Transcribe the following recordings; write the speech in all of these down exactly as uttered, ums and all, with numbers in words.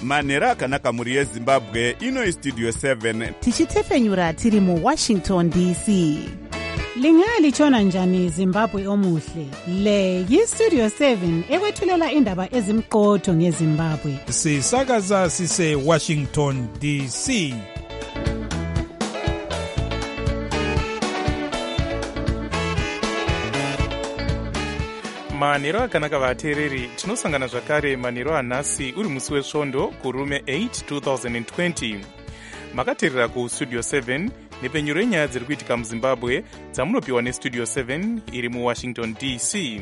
manhero akanaka mhuri yezimbabwe. Ino istudio seven tichitefenyura tiri muwashington D C. Lingalitshona njani Zimbabwe omuhle? Le yistudio seven ekwethulela indaba ezimqotho ngeZimbabwe. Sisakaza sise Washington D C. manhero akanaka vateereri, tinosangana zvakare manhero anhasi uri musi wesvondo kurume eight two thousand twenty. Makateerera kustudio seven nepenyuro yenyaya dziri kuitika muzimbabwe dzamunopiwa nestudio seven iri muwashington D C.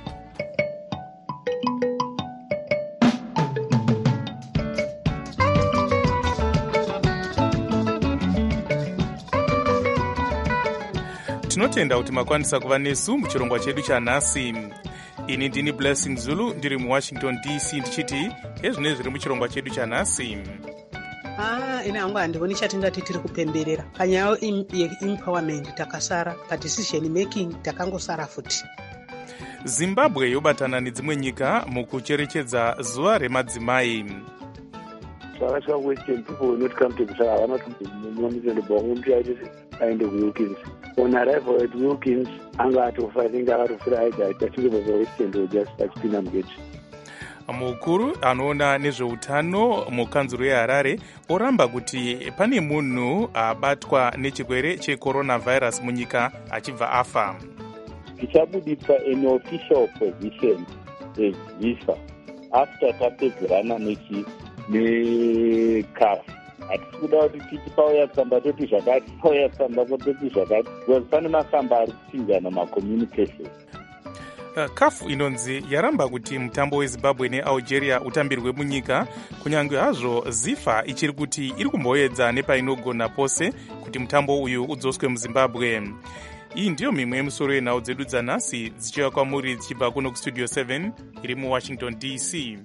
tinotenda kuti makwanisa kuva nesu muchirongwa chedu chanhasi. Ini ndini Blessing Zulu ndiri muwashington D C ndichiti ezvine zviri muchirongwa chedu chanhasi. Ah, ina hangu handivoni chatingati tiri kupemberera panyaya yeempowerment takasara, padecision making takangosara futi. Zimbabwe yobatana nedzimwe nyika mukucherechedza zuva remadzimai. Zvakasvika western people will not come to Kusara, havana kuti munomise ndobvamuti aitisi aende kuWilkins. On arrival at Wilkins, anga atofa, I think akatofira aida achinge bva western will just achipinda mugeti. Mukuru anoona nezveutano mukanzuro yeHarare oramba kuti pane munhu abatwa nechirwere checoronavirus munyika achibva afa. Tichabudisa an official position ezvisa after tapedzerana nechi necaf. Hatisi kuda kuti titi pauya tsamba toti zvakati, pauya tsamba toti zvakati, because pane masamba ari kupinzana macommunication. kafu inonzi yaramba kuti mutambo weZimbabwe neAlgeria utambirwe munyika, kunyange hazvo zifa ichiri kuti iri kumboedza nepainogona pose kuti mutambo uyu udzoswe muZimbabwe. Iyi ndiyo mimwe yemusoro yenhau dzedu dzanhasi dzichiuya kwamuri dzichibva kuno kustudio seven iri muwashington D C.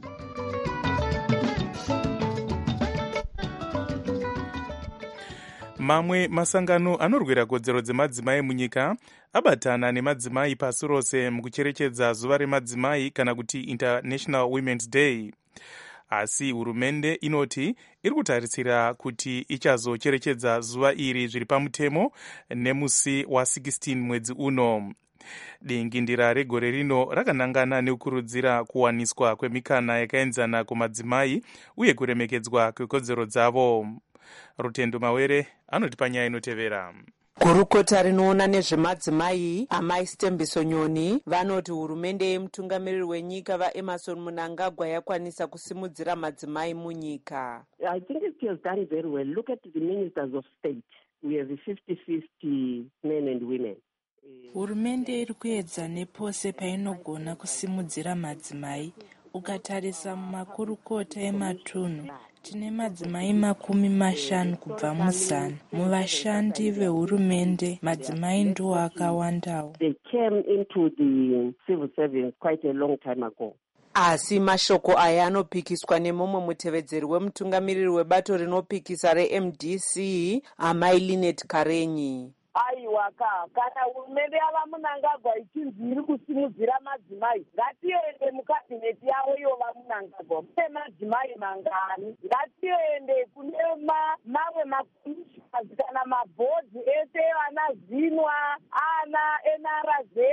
Mamwe masangano anorwira kodzero dzemadzimai munyika abatana nemadzimai pasi rose mukucherechedza zuva remadzimai kana kuti International Women's Day. Asi hurumende inoti iri kutarisira kuti ichazocherechedza zuva iri zviri pamutemo nemusi wa16 mwedzi uno. Dingindira regore rino rakanangana nekukurudzira kuwaniswa kwemikana yakaenzana kumadzimai uye kuremekedzwa kwekodzero dzavo. Rutendo Mawere anoti panyaya inotevera. Gurukota rinoona nezvemadzimai Amai Stembiso Nyoni vanoti hurumende yemutungamiriri wenyika vaEmmerson Mnangagwa yakwanisa kusimudzira madzimai munyika. I think it has done very well. Look at the ministers of state. We have fifty fifty men and women. Hurumende iri kuedza nepose painogona kusimudzira madzimai. Ukatarisa mumakurukota ematunhu tine madzimai makumi mashanu kubva muzana. Muvashandi vehurumende madzimai ndiwo akawandawo. They came into the civil service quite a long time ago. Asi mashoko aya anopikiswa nemumwe mutevedzeri wemutungamiriri webato rinopikisa reM D C Amai Linet Karenyi. Aiwa ka kana hurumende yava Mnangagwa ichinzi iri kusimudzira madzimai, ngatiende mukabhineti yavo yova Mnangagwa mune madzimai mangani. Ngatiende kune mamwe makomishinazi kana mabhodhi ese ana Zinwa, ana N R Z,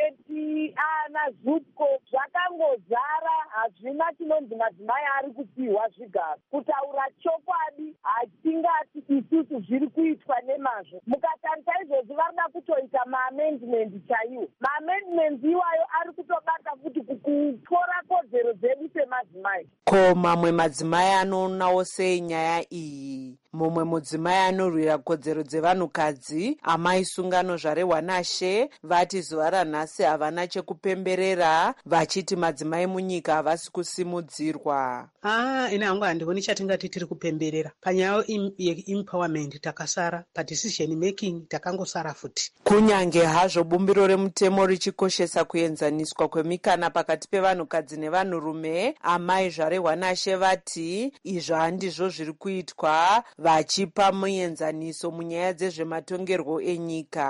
ana Zupco, zvakangozara, hazvina chinonzi madzimai ari kupiwa zvigaro. Kutaura chokwadi hatingati isusu zviri kuitwa nemazvo. Mukatarisa izvozvi varida kutoita maamendment chaiwo. Maamendment iwayo ari kutobata futi kutora kodzero dzedu semadzimai. Ko mamwe madzimai anoonawo sei nyaya iyi? Mumwe mudzimai anorwira kodzero dzevanhukadzi Amai Sungano Zvarehwanashe vati zuva ranhasi havana chekupemberera, vachiti madzimai munyika havasi kusimudzirwa. Ah, ina hangu handivoni chatingati tiri kupemberera panyaya yeempowerment takasara, padecision making takangosara futi. Kunyange hazvo bumbiro remutemo richikoshesa kuenzaniswa kwemikana pakati pevanhukadzi nevanhurume, Amai Zvarehwanashe vati izvo handizvo zviri kuitwa, vachipa muenzaniso munyaya dzezvematongerwo enyika.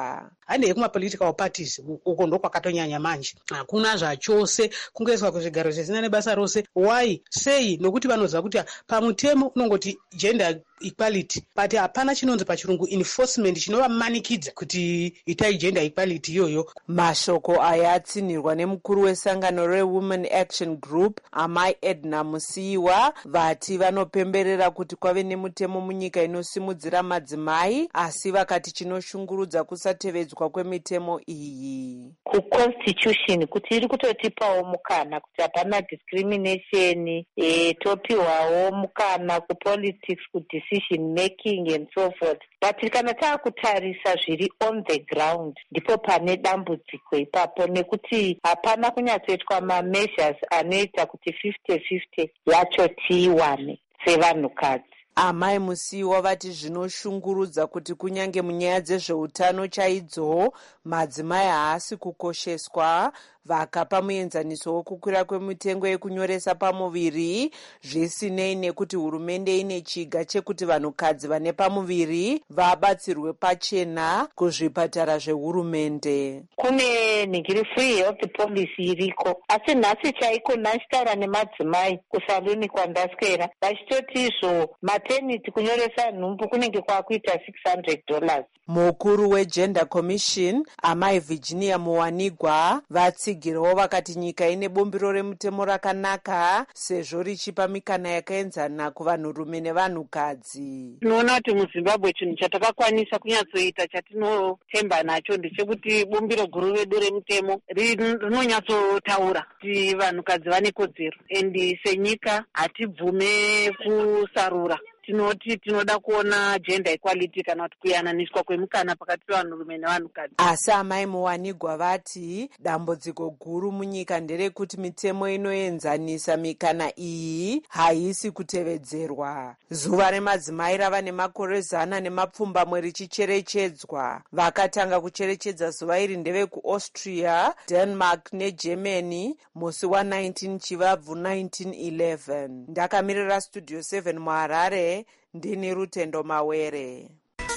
handei kumapolitical parties uko ndo kwakatonyanya manje. Hakuna zvachose kungoiswa kuzvigaro zvisina nebasa rose. Why? Sei? Nokuti vanoziva kuti pamutemo unongoti gender equality, but hapana chinonzi pachirungu enforcement chinovamanikidza kuti itai gender equality iyoyo. Mashoko aya atsinirwa nemukuru wesangano reWomen Action Group amai Edna Musiiwa, vati vanopemberera kuti kwave nemutemo munyika inosimudzira madzimai, asi vakati chinoshungurudza kusatevedzwa kwemitemo iyi. Kuconstitution kuti iri kutotipawo mukana kuti hapana discrimination, e, topiwawo mukana kupolitics, kudecision making and so forth. But kana taakutarisa zviri on the ground ndipo pane dambudziko ipapo, nekuti hapana kunyatsoitwa mameasures anoita kuti fifty fifty yacho tiiwane sevanhukadzi. Amai Musiiwa vati zvinoshungurudza kuti kunyange munyaya dzezveutano chaidzo madzimai haasi kukosheswa, vakapa muenzaniso wokukwira kwemitengo yekunyoresa pamuviri, zvisinei nekuti hurumende ine chiga chekuti vanhukadzi vane pamuviri vabatsirwe pachena kuzvipatara zvehurumende. Kune ningiri free health policy iriko, asi nhasi chaiko ndachitaura nemadzimai kusaluni kwandaswera vachitoti izvo maternity kunyoresa nhumbu kunenge kwakuita six hundred dollars. Mukuru weGender Commission amai Virginia Muwanigwa vatsigirawo vakati nyika ine bumbiro remutemo rakanaka sezvo richipa mikana yakaenzana kuvanhurume nevanhukadzi. Tinoona kuti muZimbabwe chinhu chatakakwanisa kunyatsoita chatinotemba nacho ndechekuti bumbiro guru redu remutemo rinonyatsotaura kuti vanhukadzi vane kodzero, endi senyika hatibvume kusarura. Tinoti tinoda kuona gender equality kana kuti kuyananiswa kwemukana pakati pevanhurume nevanhukadzi. Asi amai Muwanigwa vati dambudziko guru munyika nderekuti mitemo inoenzanisa mikana iyi haisi kutevedzerwa. Zuva remadzimai rava nemakore zana nemapfumbamwe richicherechedzwa. Vakatanga kucherechedza zuva iri ndevekuAustria, Denmark neGermany musi wa19 Chivabvu nineteen eleven. Ndakamirira Studio seven muHarare, ndini Rutendo Mawere.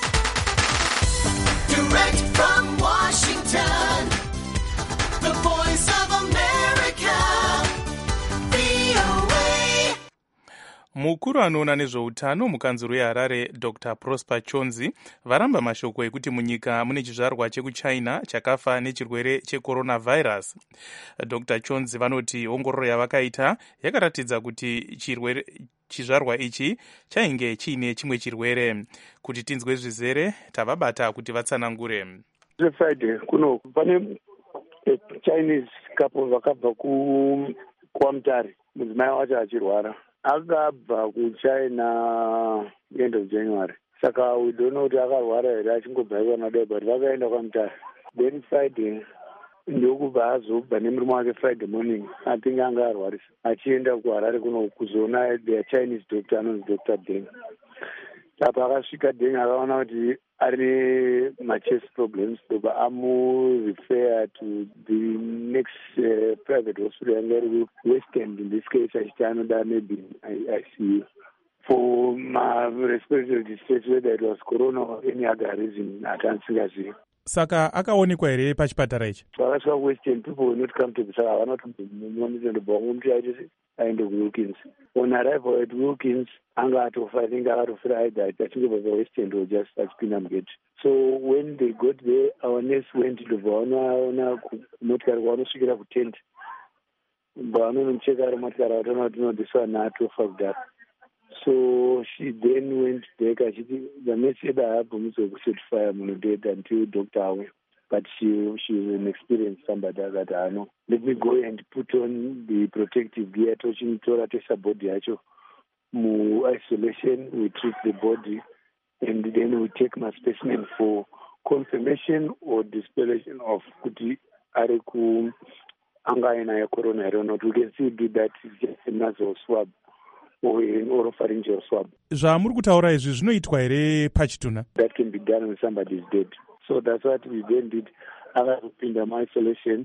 Direct from Washington, the voice of America, V O A. Mukuru anoona nezveutano mukanzuro yeHarare Doctor Prosper Chonzi varamba mashoko ekuti munyika mune chizvarwa chekuChina chakafa nechirwere checoronavirus. Doctor Chonzi vanoti ongororo yavakaita yakaratidza kuti chirwere chizvarwa ichi chainge chiine chimwe chirwere. Kuti tinzwe zvizere tavabata kuti vatsanangure. Friday kuno pane Chinese couple vakabva ku kuAmutare, mudzimai wacho achirwara. Akabva kuChina end of January. Saka we don't know kuti akarwara here achingobva ikona, but vakaenda kuAmutare. Then Friday ndokubva azobva nemurume wake Friday morning, I think anga arwarisa, achienda kuHarare kuno kuzoona the Chinese doctor anonzi Doctor Deng. Apa akasvika Deng akaona kuti ari machest problems, ndoba amurefer to the next uh, private hospital yanga iri West End, in this case achiti anoda maybe I C U for my respiratory distress, whether it was corona or any other reason atansingazivi. Saka akaonekwa here pachipatara ichi? Vakasvika West End, people will not come to the saka vanotomumonisa ndobva mtu aitisi aende kuWilkins. On arrival at Wilkins anga atofa, I think akatofira aida achingobva paWest End or just achipinda mugate. So when they got there, our nurse went to vaona motikari kwanosvikira kutent, vanonomucheka ari motikari vataona kuti no, this one atofa kudara. So she then went back. Achiti the nurse said I have to certify monodate until doctor away. But she she was an experienced somebody that I know. Let me go and put on the protective gear, touching Torah tesa body acho. Mu isolation, we treat the body, and then we take my specimen for confirmation or dispellation of kuti areku angaina ya corona or not. We can still do that. It's just a nasal swab or an oropharyngeal swab. Zvamuri kutaura izvi zvinoitwa here pachituna? That can be done when somebody is dead. So that's what we then did. Akapinda my isolation,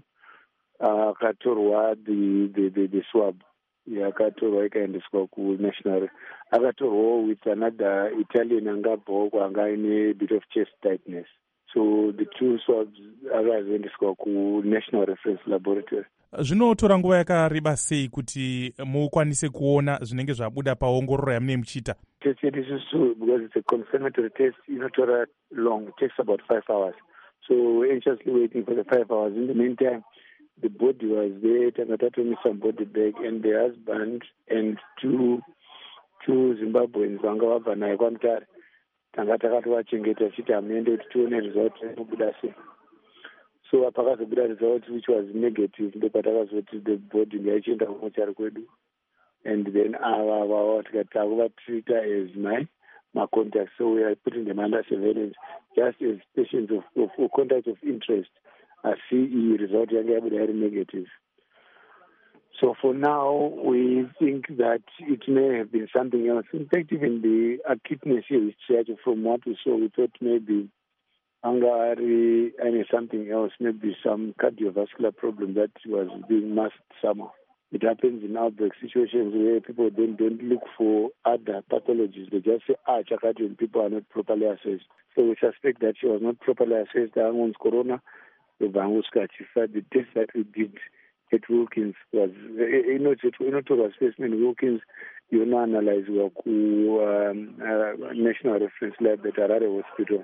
akatorwa the the the, the swab. Akatorwa ikaendeswa ku national. Akatorwa with another Italian angabva anga ine bit of chest tightness. So the two swabs akazoendeswa kuNational Reference Laboratory. Zvinotora nguva yakareba sei kuti mukwanise kuona zvinenge zvabuda paongororo yamunenge muchiita? Test yedu isusu, because it's a confirmatory test, inotora long, it takes about five hours. So we're anxiously waiting for the five hours. In the meantime, the body was there, Tangatatomi some body bag, and the husband and two two Zimbabweans vanga vabva naye kwaMutare. Tanga takatovachengeta chiti hamuende kuti tione result rinobuda sei. So pakazobuda result which was negative, ndopatakazoti the body ngaichienda kuMutare kwedu. And then ava vava tikati takuvatrita as my my contacts. So we are putting them under surveillance just as patients of, of, of contacts of interest. I see the result very negative. So for now, we think that it may have been something else. In fact, even the acuteness here is from what we saw, we thought maybe angari and something else, maybe some cardiovascular problem that was being masked somehow. It happens in outbreak situations where people then don't look for other pathologies. They just say, ah, Chakati, and people are not properly assessed. So we suspect that she was not properly assessed. The Angon's corona, the Vanguska, the test that we did at Wilkins was, you know, it's not a specimen. Wilkins, you know, analyze work um, uh, National Reference Lab at Harare Hospital.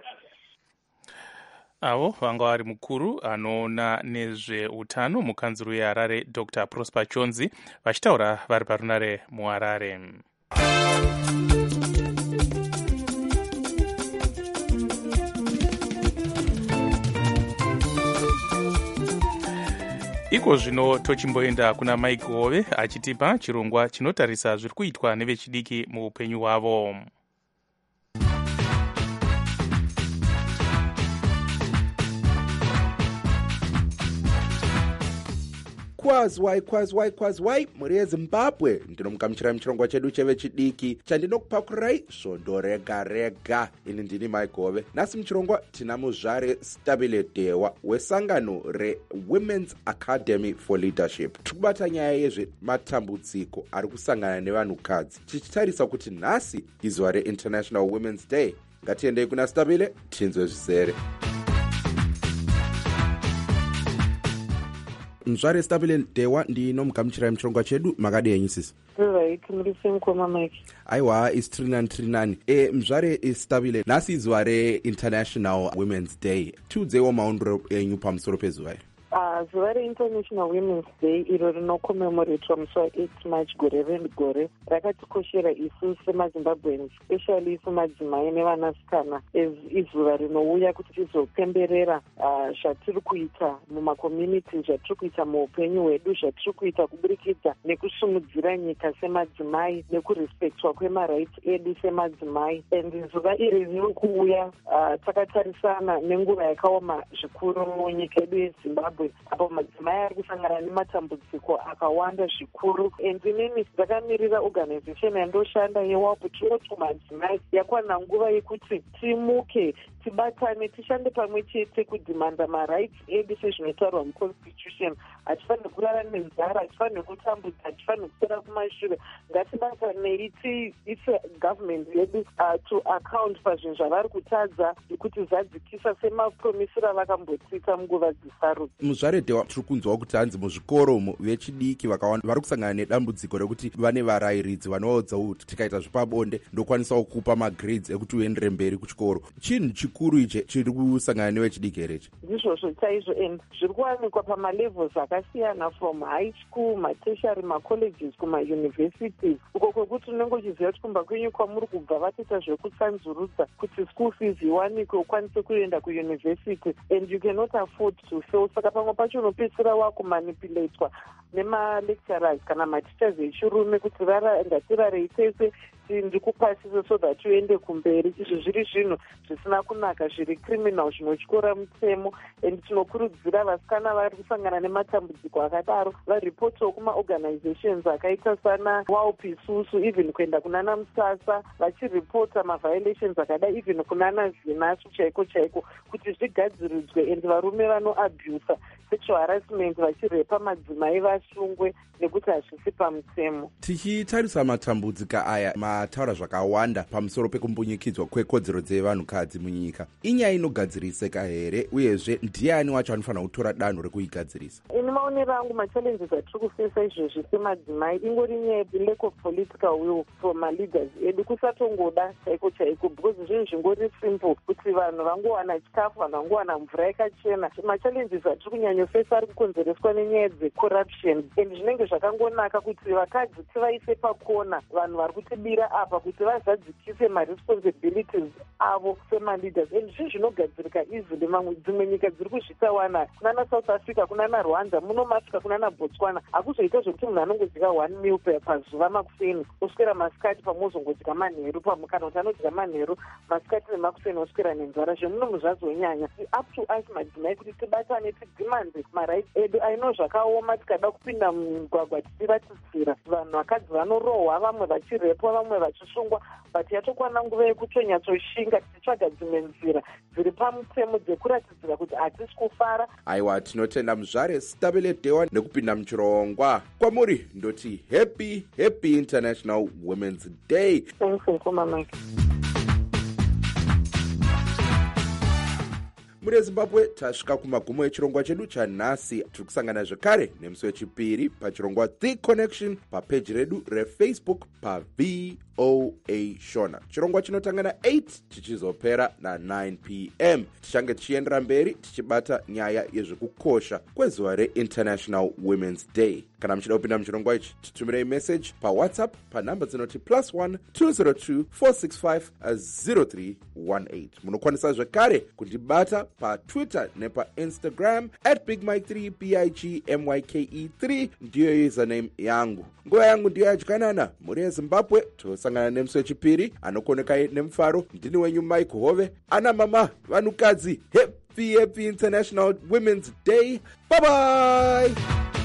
Avo vanga vari mukuru anoona nezveutano mukanzuru yeHarare Doctor Prosper Chonzi vachitaura vari parunare muHarare. Iko zvino tochimboenda kuna Mike Hove achitipa chirongwa chinotarisa zviri kuitwa nevechidiki muupenyu hwavo. Kwazwai kwazwai kwazwai muri yeZimbabwe ndinomugamuchirai muchirongwa chedu chevechidiki chandinokupakurai svondo rega rega. Ini ndini Mike Hove. Nhasi muchirongwa tina muzvare Stabile Dewa wesangano reWomen's Academy for Leadership. Tiri kubata nyaya yezvematambudziko ari kusangana nevanhukadzi tichitarisa kuti nhasi izuva reInternational Women's Day. Ngatiendei kuna Stabile tinzwe zvizere. Mzvare Stabile Dewa ndinomugamuchirai muchirongwa chedu. Makadii sisi? Right, muri semukoma Mike. Aiwa, is trinani trinani. E mzvare Stabile, nhasi izuva reInternational Women's Day. Tiudzewo maondero enyu pamusoro pezuva iri. Uh, zuva reInternational Women's Day iro rinokomemoretwa musi wa-eight March gore negore rakatikoshera isu semaZimbabweans, especially isu madzimai nevanasikana, izuva rinouya kuti tizopemberera uh, zvatiri kuita mumakommunity, zvatiri kuita muupenyu hwedu, zvatiri kuita kuburikidza nekusumudzira nyika semadzimai nekurespectwa kwemarights edu semadzimai. And zuva iri riri kuuya uh, takatarisana nenguva yakaoma zvikuru munyika yedu yeZimbabwe, apo madzimai ari kusangana nematambudziko akawanda zvikuru. And inini ndakamirira organization yandoshanda yeWAPO chioto madzimai yakwana nguva yekuti timuke, tibatane, tishande pamwe chete kudhimanda marights edu sezvinotaurwa muconstitution. Hatifaniri kurara nenzara, hatifaniri kutambudza, hatifaniri kupera kumashure. Ngatibatanei tiise government yedu uh, to account pazvinhu zvavari kutadza kuti zadzikisa semapromisiro avakambotsika munguva dzisarudza. Muzvare Dewa, tiri kunzwa kuti hanzi muzvikoro vechidiki vakawanda vari kusangana nedambudziko rekuti vane varayiridzi vanoudza kuti tikaita zvepabonde ndokwanisawo kupa magrades ekuti uendere mberi kuchikoro. Chinhu chikuru ichi chiri kusangana nevechidiki here ichi? Ndizvozvo chaizvo, and zviri kuwanikwa pamalevels akasiyana, from high school, matertiary, macolleges kumauniversities, uko kwekuti unenge uchiziva kuti kumba kwenyu kwamuri kubva vatoita zvekutsanzurudza kuti school fees iwanikwe ukwanise kuenda kuuniversity, and you cannot afford to fail. Saka pamwe pacho unopedzisira wakumanipulatwa nemalecturers kana mateachers echirume kuti rara ngatirarei tese ndikupasise so that uende kumberi. Izvi zviri zvinhu zvisina kunaka, zviri criminal, zvinotyora mutemo. And tinokurudzira vasikana vari kusangana nematambudziko akadaro varipotiwo kumaorganizations akaita sana WAUP isusu, even kuenda kunana Musasa vachiripota maviolations akadai, even kunana Zinasu chaiko chaiko, kuti zvigadziridzwe. And varume vanoabusa sexual harassment, vachirepa madzimai vasungwe nekuti hazvisi pamutemo. Tichitarisa matambudziko aya mataura zvakawanda pamusoro pekumbunyikidzwa kwekodzero dzevanhukadzi munyika. Inyaya inogadziriseka here uyezve ndiani wacho anofanira kutora danho rekuigadzirisa? Ini maonero angu machallenges atiri kufesa izvozvi semadzimai ingori nyaya lack of political will from maleaders edu, kusatongoda chaiko chaiko, because zvinhu zvingori simple kuti vanhu vangowana chikafu, vanhu vangowana mvura yakachena. Machallenges atiri kunyanyofesa ari kukonzereswa nenyaya dzecorruption, and zvinenge zvakangonaka kuti vakadzi tivaise pakona vanhu vari kutibira apa kuti vazadzikise maresponsibilities avo semaleaders, and zvinhu zvinogadzirika easily. Mamwe dzimwe nyika dziri kuzvitawana, kunana South Africa, kunana Rwanda, muno maafrica, kunana Botswana, hakuzoita zvokuti munhu anongodya one meal pazuva makuseni oswera masikati pamwe ozongodya manheru pamwe, kana kuti anodya manheru masikati nemakuseni oswera nenzara. Zvemunomu zvazonyanya. Up to us madzimai kuti tibatane, tidhimanze marights edu. Aino zvakaoma tikada kupinda mumugwagwa tichivatidzira vanhu. Vakadzi vanorohwa, vamwe vachirepwa, vamwe vachisungwa, but yatokwana nguva yekutonyatoshinga tichitsvaga dzimwe nzira dziri pamutemo dzekuratidzira kuti hatisi kufara. Aiwa, tinotenda muzvare Sitabele Dewa nekupinda muchirongwa. Kwamuri ndoti happy happy International Women's Day. Thanks for Mike. Muri Zimbabwe tasvika kumagumo echirongwa chedu chanhasi. Tiri kusangana zvekare nemusi wechipiri pachirongwa The Connection papeji redu reFacebook paV O A Shona. Chirongwa chinotanga na eight chichizopera na nine p m Tichange tichiendera mberi tichibata nyaya yezvekukosha kwezuva reInternational Women's Day. Kana muchida kupinda muchirongwa ichi, titumirei message paWhatsApp panhamba dzinoti plus one two zero two four six five zero three one eight. Munokwanisa zvekare kundibata paTwitter nepaInstagram at big mike three b i g m y k e three ndiyo username yangu. Nguva yangu ndiyo yadyanana. Muri Zimbabwe tosangana nemusi wechipiri. Anokonekai nemufaro ndini wenyu Mike Hove. Ana mama vanhukadzi, happy happy International Women's Day. Bye bye.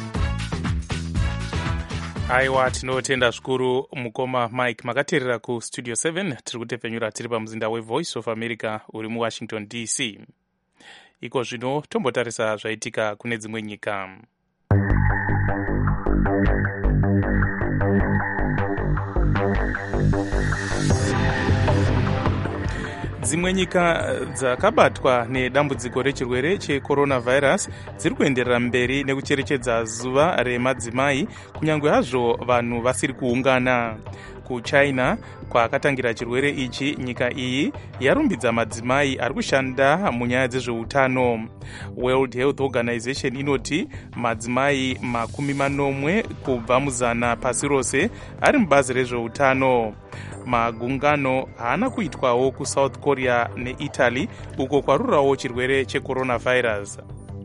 Aiwa, tinotenda zvikuru mukoma Mike. Makateerera kustudio seven. Tiri kutepfenyura tiri pamuzinda weVoice of America uri muWashington D C. Iko zvino tombotarisa zvaitika kune dzimwe nyika. Dzimwe nyika dzakabatwa nedambudziko rechirwere checoronavirus dziri kuenderera mberi nekucherechedza zuva remadzimai, kunyange hazvo vanhu vasiri kuungana. KuChina kwakatangira chirwere ichi, nyika iyi yarumbidza madzimai ari kushanda munyaya dzezveutano. World Health Organization inoti madzimai makumi manomwe kubva muzana pasi rose ari mubazi rezveutano. Magungano haana kuitwawo kuSouth Korea neItaly uko kwarurawo chirwere checoronavirus.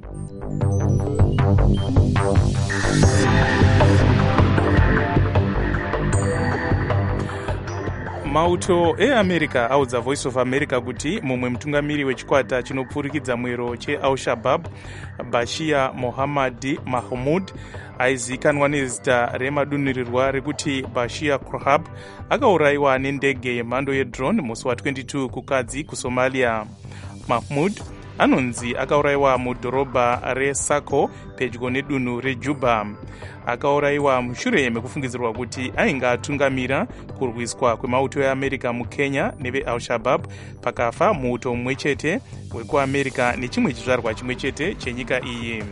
Mauto eAmerica audza Voice of America kuti mumwe mutungamiri wechikwata chinopfurikidza mwero cheAl-Shabaab, Bashir Mohammad Mahmoud, aizikanwa nezita remadunirirwa rekuti Bashir Kohab, akaurayiwa nendege yemhando yedrone musi wa twenty-two kukadzi kuSomalia. Mahmoud anonzi akaurayiwa mudhorobha reSako pedyo nedunhu reJuba. Akaurayiwa mushure mekufungidzirwa kuti ainge atungamira kurwiswa kwemauto eAmerica muKenya neveAl-Shabaab, pakafa muuto mumwe chete wekuAmerica nechimwe chizvarwa chimwe chete chenyika iyi.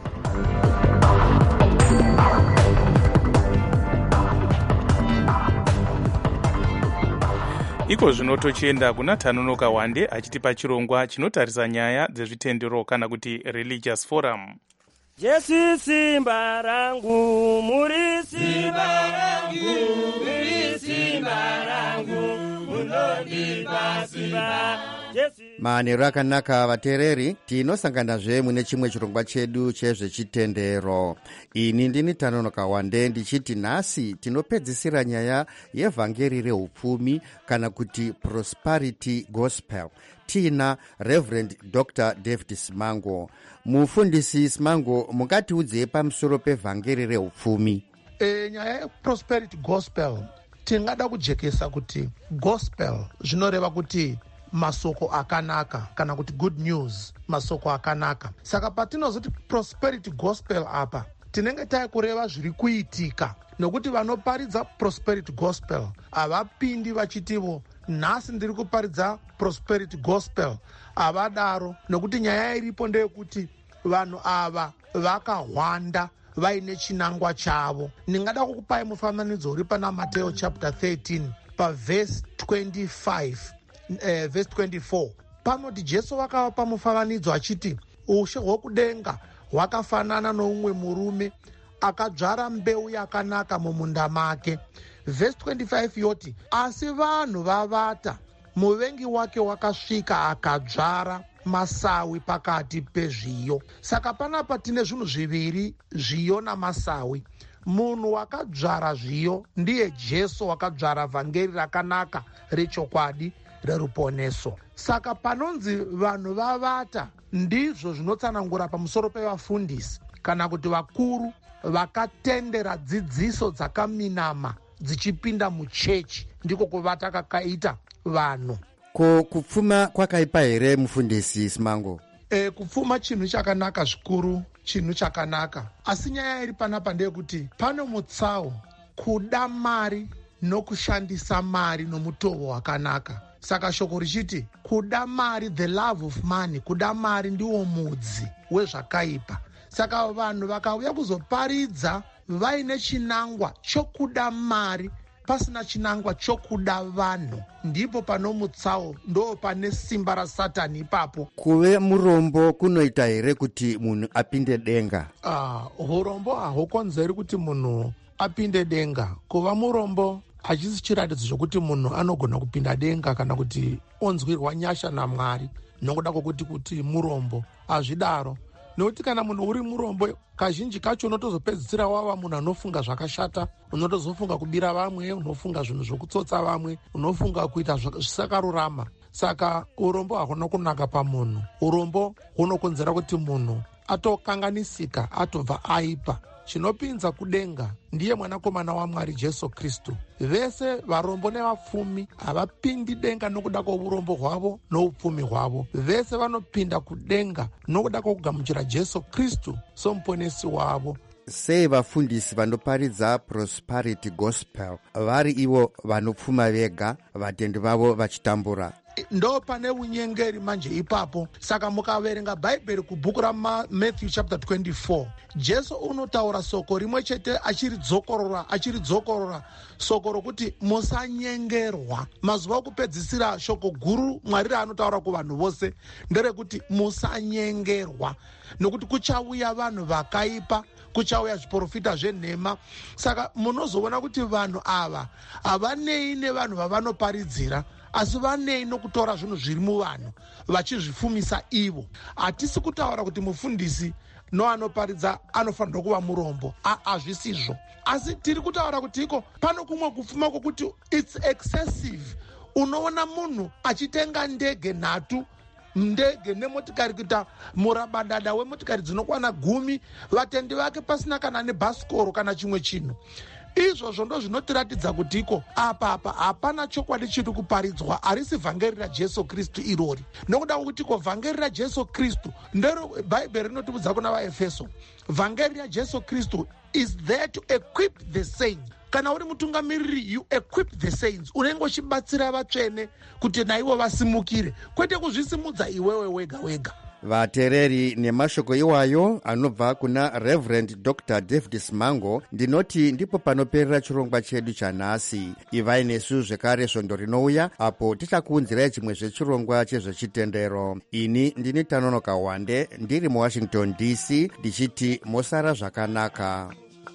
Iko zvino tochienda kuna Tanonoka Wande achitipa chirongwa chinotarisa nyaya dzezvitendero kana kuti religious forum. Jesu simba rangu, muri simba rangu, muri simba rangu, munondipa simba. Manheru akanaka vateereri, tinosanganazve mune chimwe chirongwa chedu chezvechitendero. Ini ndini Tanonoka Wande ndichiti nhasi tinopedzisira nyaya yevhangeri reupfumi kana kuti prosperity gospel. Tina Reverend Doctor David Simango. Mufundisi Simango, mungatiudzei pamusoro pevhangeri reupfumi? E, nyaya yeprosperity gospel tingada kujekesa kuti gospel zvinoreva kuti masoko akanaka kana kuti good news, masoko akanaka. Saka patinozoti prosperity gospel apa tinenge taikureva zviri kuitika, nokuti vanoparidza prosperity gospel havapindi vachitivo nhasi ndiri kuparidza prosperity gospel, havadaro, nokuti nyaya iripo ndeyekuti vanhu ava vakahwanda vaine chinangwa chavo. Ndingada kukupai mufananidzo uri pana Mateo chapter thirteen pavhesi twenty-five eh, vhesi twenty-four. Panoti Jesu vakavapa mufananidzo achiti ushe hwokudenga hwakafanana noumwe murume akadzvara mbeu yakanaka mumunda make. Vhesi twenty-five yoti asi vanhu vavata, muvengi wake wakasvika akadzvara masawi pakati pezviyo. Saka panapa tine zvinhu zviviri, zviyo namasawi. Munhu wakadzvara zviyo ndiye Jesu wakadzvara vhangeri rakanaka rechokwadi reruponeso. Saka panonzi vanhu vavata ndizvo zvinotsanangura pamusoro pevafundisi kana kuti vakuru vakatendera dzidziso dzakaminama dzichipinda muchechi, ndiko kuvata kakaita vanhu. Ko kupfuma kwakaipa here mufundisi Simango? E, kupfuma chinhu chakanaka zvikuru, chinhu chakanaka, asi nyaya iri panapa ndeyekuti pano mutsawo kuda mari nokushandisa mari nomutoo wakanaka. Saka shoko richiti kuda mari, the love of money, kuda mari ndiwo mudzi wezvakaipa. Saka vanhu vakauya kuzoparidza vaine chinangwa chokuda mari pasina chinangwa chokuda vanhu, ndipo pano mutsawo, ndo pane simba rasatani ipapo. Kuve murombo kunoita here kuti munhu apinde denga? Ah, urombo hahukonzeri kuti munhu apinde denga. Kuva murombo hachisi chiratidzo chokuti munhu anogona kupinda denga kana kuti onzwirwa nyasha naMwari nokuda kwokuti kuti murombo. Hazvidaro, nokuti kana munhu uri murombo kazhinji kacho unotozopedzisira wava munhu anofunga zvakashata, unotozofunga kubira vamwe, unofunga zvinhu zvokutsotsa vamwe, unofunga kuita zvisakarurama. Saka urombo hahuna kunaka pamunhu. Urombo hunokonzera kuti munhu atokanganisika, atobva aipa. Chinopinza kudenga ndiye mwanakomana waMwari Jesu Kristu. Vese varombo nevapfumi havapindi denga nokuda kwourombo hwavo noupfumi hwavo. Vese vanopinda kudenga nokuda kwokugamuchira Jesu Kristu somuponesi wavo. Sei vafundisi vanoparidza prosperity gospel vari ivo vanopfuma vega, vatendi vavo vachitambura? Ndo pane unyengeri manje ipapo. Saka mukaverenga Bhaibheri kubhuku raMatthew chapter twenty-four, Jesu unotaura soko rimwe chete achiridzokorora achiridzokorora soko rokuti musanyengerwa. Mazuva okupedzisira shoko guru Mwari raanotaura kuvanhu vose nderekuti musanyengerwa, nokuti kuchauya vanhu vakaipa, kuchauya zviprofita zvenhema. Saka munozoona kuti vanhu ava havanei nevanhu vavanoparidzira, asi vanei nokutora zvinhu zviri muvanhu vachizvifumisa ivo. Hatisi kutaura kuti mufundisi noanoparidza anofanirwa kuva murombo, hazvisizvo. Asi tiri kutaura kuti iko pano kumwe kufuma kwokuti it's excessive. Unoona munhu achitenga ndege nhatu, ndege nemotikari kuita murabadada wemotikari dzinokwana gumi, vatendi vake pasina kana nebhasikoro kana chimwe chinhu. Izvozvo ndo zvinotiratidza kuti iko apa apa hapana chokwadi chiri kuparidzwa, harisi vhangeri raJesu Kristu irori. Nokuda kwokuti ko vhangeri raJesu Kristu ndero Bhaibheri rinotibudza kuna vaEfeso. Vhangeri raJesu Kristu is there to equip the saints. Kana uri mutungamiriri, you equip the saints. Unenge uchibatsira vatsvene kuti naivo vasimukire, kwete kuzvisimudza iwewe wega wega. Vatereri nemashoko iwayo anobva kuna Reverend Doctor David Simango, ndinoti ndipo panoperera chirongwa chedu chanhasi. Ivai nesu zvekare svondo rinouya apo tichakuunzirai chimwe zvechirongwa chezvechitendero. Ini ndini Tanonoka Wande ndiri muWashington D C ndichiti mosara zvakanaka.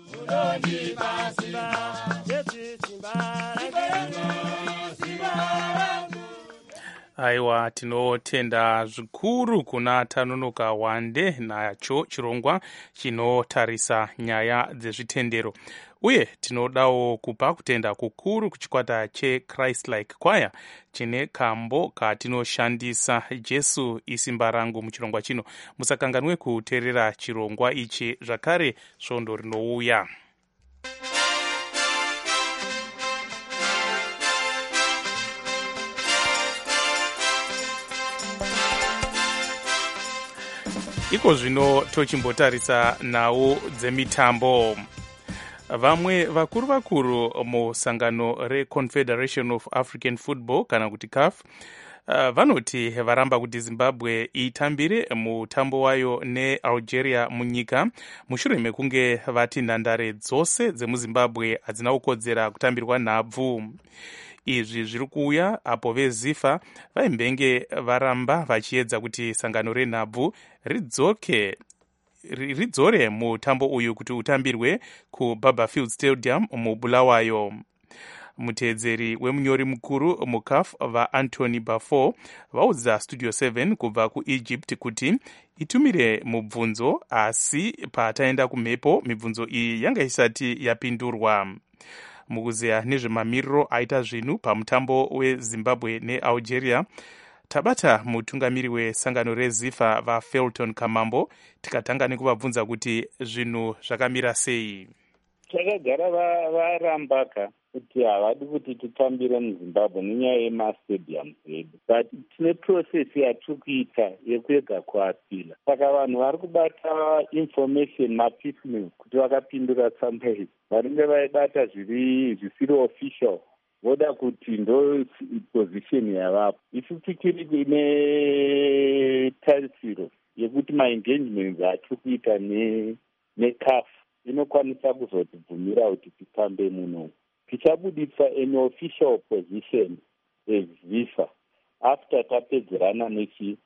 Aiwa, tinotenda zvikuru kuna Tanonoka Wande nacho chirongwa chinotarisa nyaya dzezvitendero. Uye tinodawo kupa kutenda kukuru kuchikwata cheChrist-like Choir chine kambo katinoshandisa Jesu isimba rangu muchirongwa chino. Musakanganwe kuteerera chirongwa ichi zvakare svondo rinouya. iko zvino tochimbotarisa nhau dzemitambo. Vamwe vakuru vakuru musangano reConfederation of African Football kana kuti C A F uh, vanoti varamba kuti Zimbabwe itambire mutambo wayo neAlgeria munyika mushure mekunge vati nhandare dzose dzemuZimbabwe hadzina kukodzera kutambirwa nhabvu. Izvi zviri kuuya apo vezifa vaimbenge varamba vachiedza kuti sangano renhabvu ridzoke ridzore mutambo uyu kuti utambirwe kuBarberfield Stadium muBulawayo. Muteedzeri wemunyori mukuru muC A F vaAnthony Baffour vaudza Studio seven kubva kuEgypt kuti itumire mubvunzo, asi pataenda kumhepo mibvunzo iyi yanga isati yapindurwa. Mukuzeya nezvemamiriro aita zvinhu pamutambo weZimbabwe neAlgeria, tabata mutungamiri wesangano rezifa vaFelton Kamambo tikatanga nekuvabvunza kuti zvinhu zvakamira sei. Takagara varambaka kuti havadi kuti titambire muZimbabwe nenyaya yemastadium edu, but tine process yatiri kuita yekuega kuapila. Saka vanhu vari kubata information mapiecemeal kuti vakapindura tsamba iyi vanenge vaibata zviri zvisiri official voda kuti ndo position yavapo. Isu tichiri netarisiro yekuti maengagements atiri kuita neC A F inokwanisa kuzotibvumira kuti titambe muno. Tichabudisa an official position as FIFA after tapedzerana nechi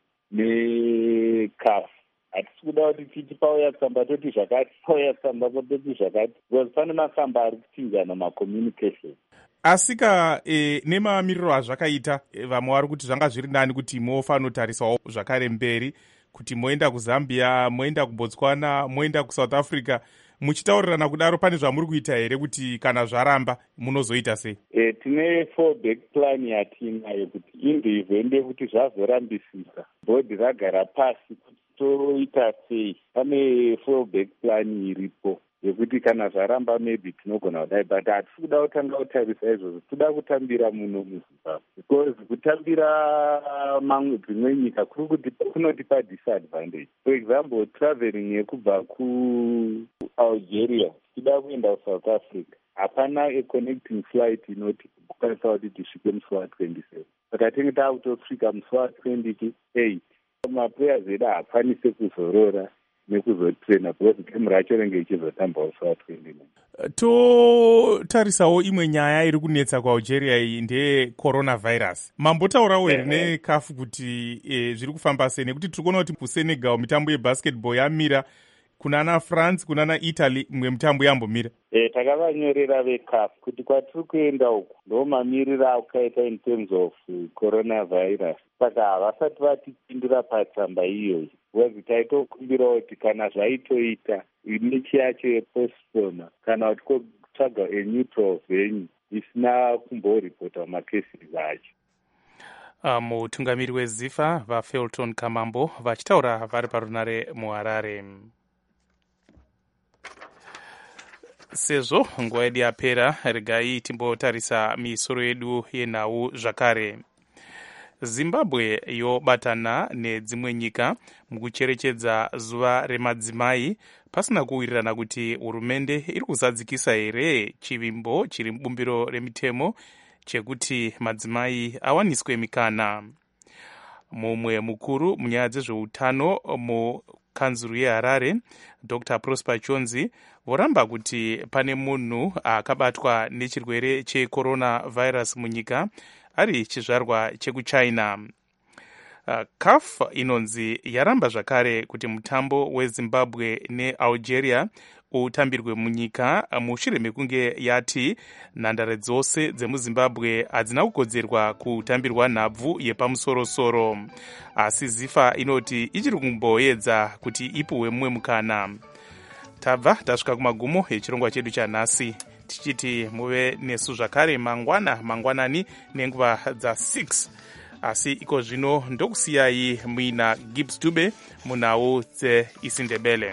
neC A F. Hatisi kuda kuti titi pauya tsamba toti zvakati, pauya tsamba toti zvakati, because pane masamba ari kuchinjana macommunication. Asika e, nemamiriro azvakaita e, vamwe vari kuti zvanga zviri nani kuti mofanotarisawo zvakare mberi kuti moenda kuZambia, moenda kuBotswana, moenda kuSouth Africa, muchitaurirana kudaro pane zvamuri kuita here kuti kana zvaramba munozoita sei? E, tine four back plan yatinayo kuti indivende kuti zvazorambisisa bhodhi ragara pasi kuti toita sei. Pane four back plan iripo yekuti kana zvaramba maybe tinogona kudai, but hatisi kuda kutanga kutarisa izvozvo, toda kutambira muno muZimbabwe because kutambira mamwe dzimwe nyika kuri kuti kunotipa disadvantage. For example, traveling yekubva kuAlgeria tichida kuenda kuSouth Africa, hapana a-connecting flight inoti kukwanisa kuti tisvike musi wa-twenty-seven. Saka tinge taakutosvika musi wa-twenty-eight. Maplayers edu haakwanise kuzorora nekuzotrena because game racho renge ichizotamba musi wa-twenty-nine. Totarisawo imwe nyaya iri kunetsa kuAlgeria iyi ndeye coronavirus. Mambotaurawo here neC A F kuti e, zviri kufamba sei, nekuti tiri kuona kuti kuSenegal mitambo yebasketball yamira, kunana France kunana Italy imwe mitambo yambomira. E, takavanyorera veC A F kuti kwatiri kuenda uku ndo mamiriro akaita in terms of uh, coronavirus. Saka havasati vatipindura patsamba iyoyi, wezi taitokumbirawo kuti kana zvaitoita mechi yacho yepostpona kana kuti kotsvaga a neutral venue isina kumboripota macases acho. Mutungamiri wezifa vaFelton Kamambo vachitaura vari parunare muHarare. Sezvo nguva yedu yapera, regai timbotarisa misoro yedu yenhau zvakare. Zimbabwe yobatana nedzimwe nyika mukucherechedza zuva remadzimai pasina kuwirirana kuti hurumende iri kuzadzikisa here chivimbo chiri mubumbiro remitemo chekuti madzimai awaniswe mikana. Mumwe mukuru munyaya dzezveutano mukanzuru yeHarare, Doctor Prosper Chonzi, voramba kuti pane munhu akabatwa nechirwere checoronavirus munyika ari chizvarwa chekuChina. Uh, C A F inonzi yaramba zvakare kuti mutambo weZimbabwe neAlgeria utambirwe munyika mushure mekunge yati nhandare dzose dzemuZimbabwe hadzina kukodzerwa kutambirwa nhabvu yepamusorosoro, asi zifa inoti ichiri kumboedza kuti ipuhwe mumwe mukana. Tabva tasvika kumagumo echirongwa chedu chanhasi, tichiti muve nesu zvakare mangwana mangwanani nenguva dza-six. Asi iko zvino ndokusiyai muina Gibbs Dube munhau dzeIsindebele.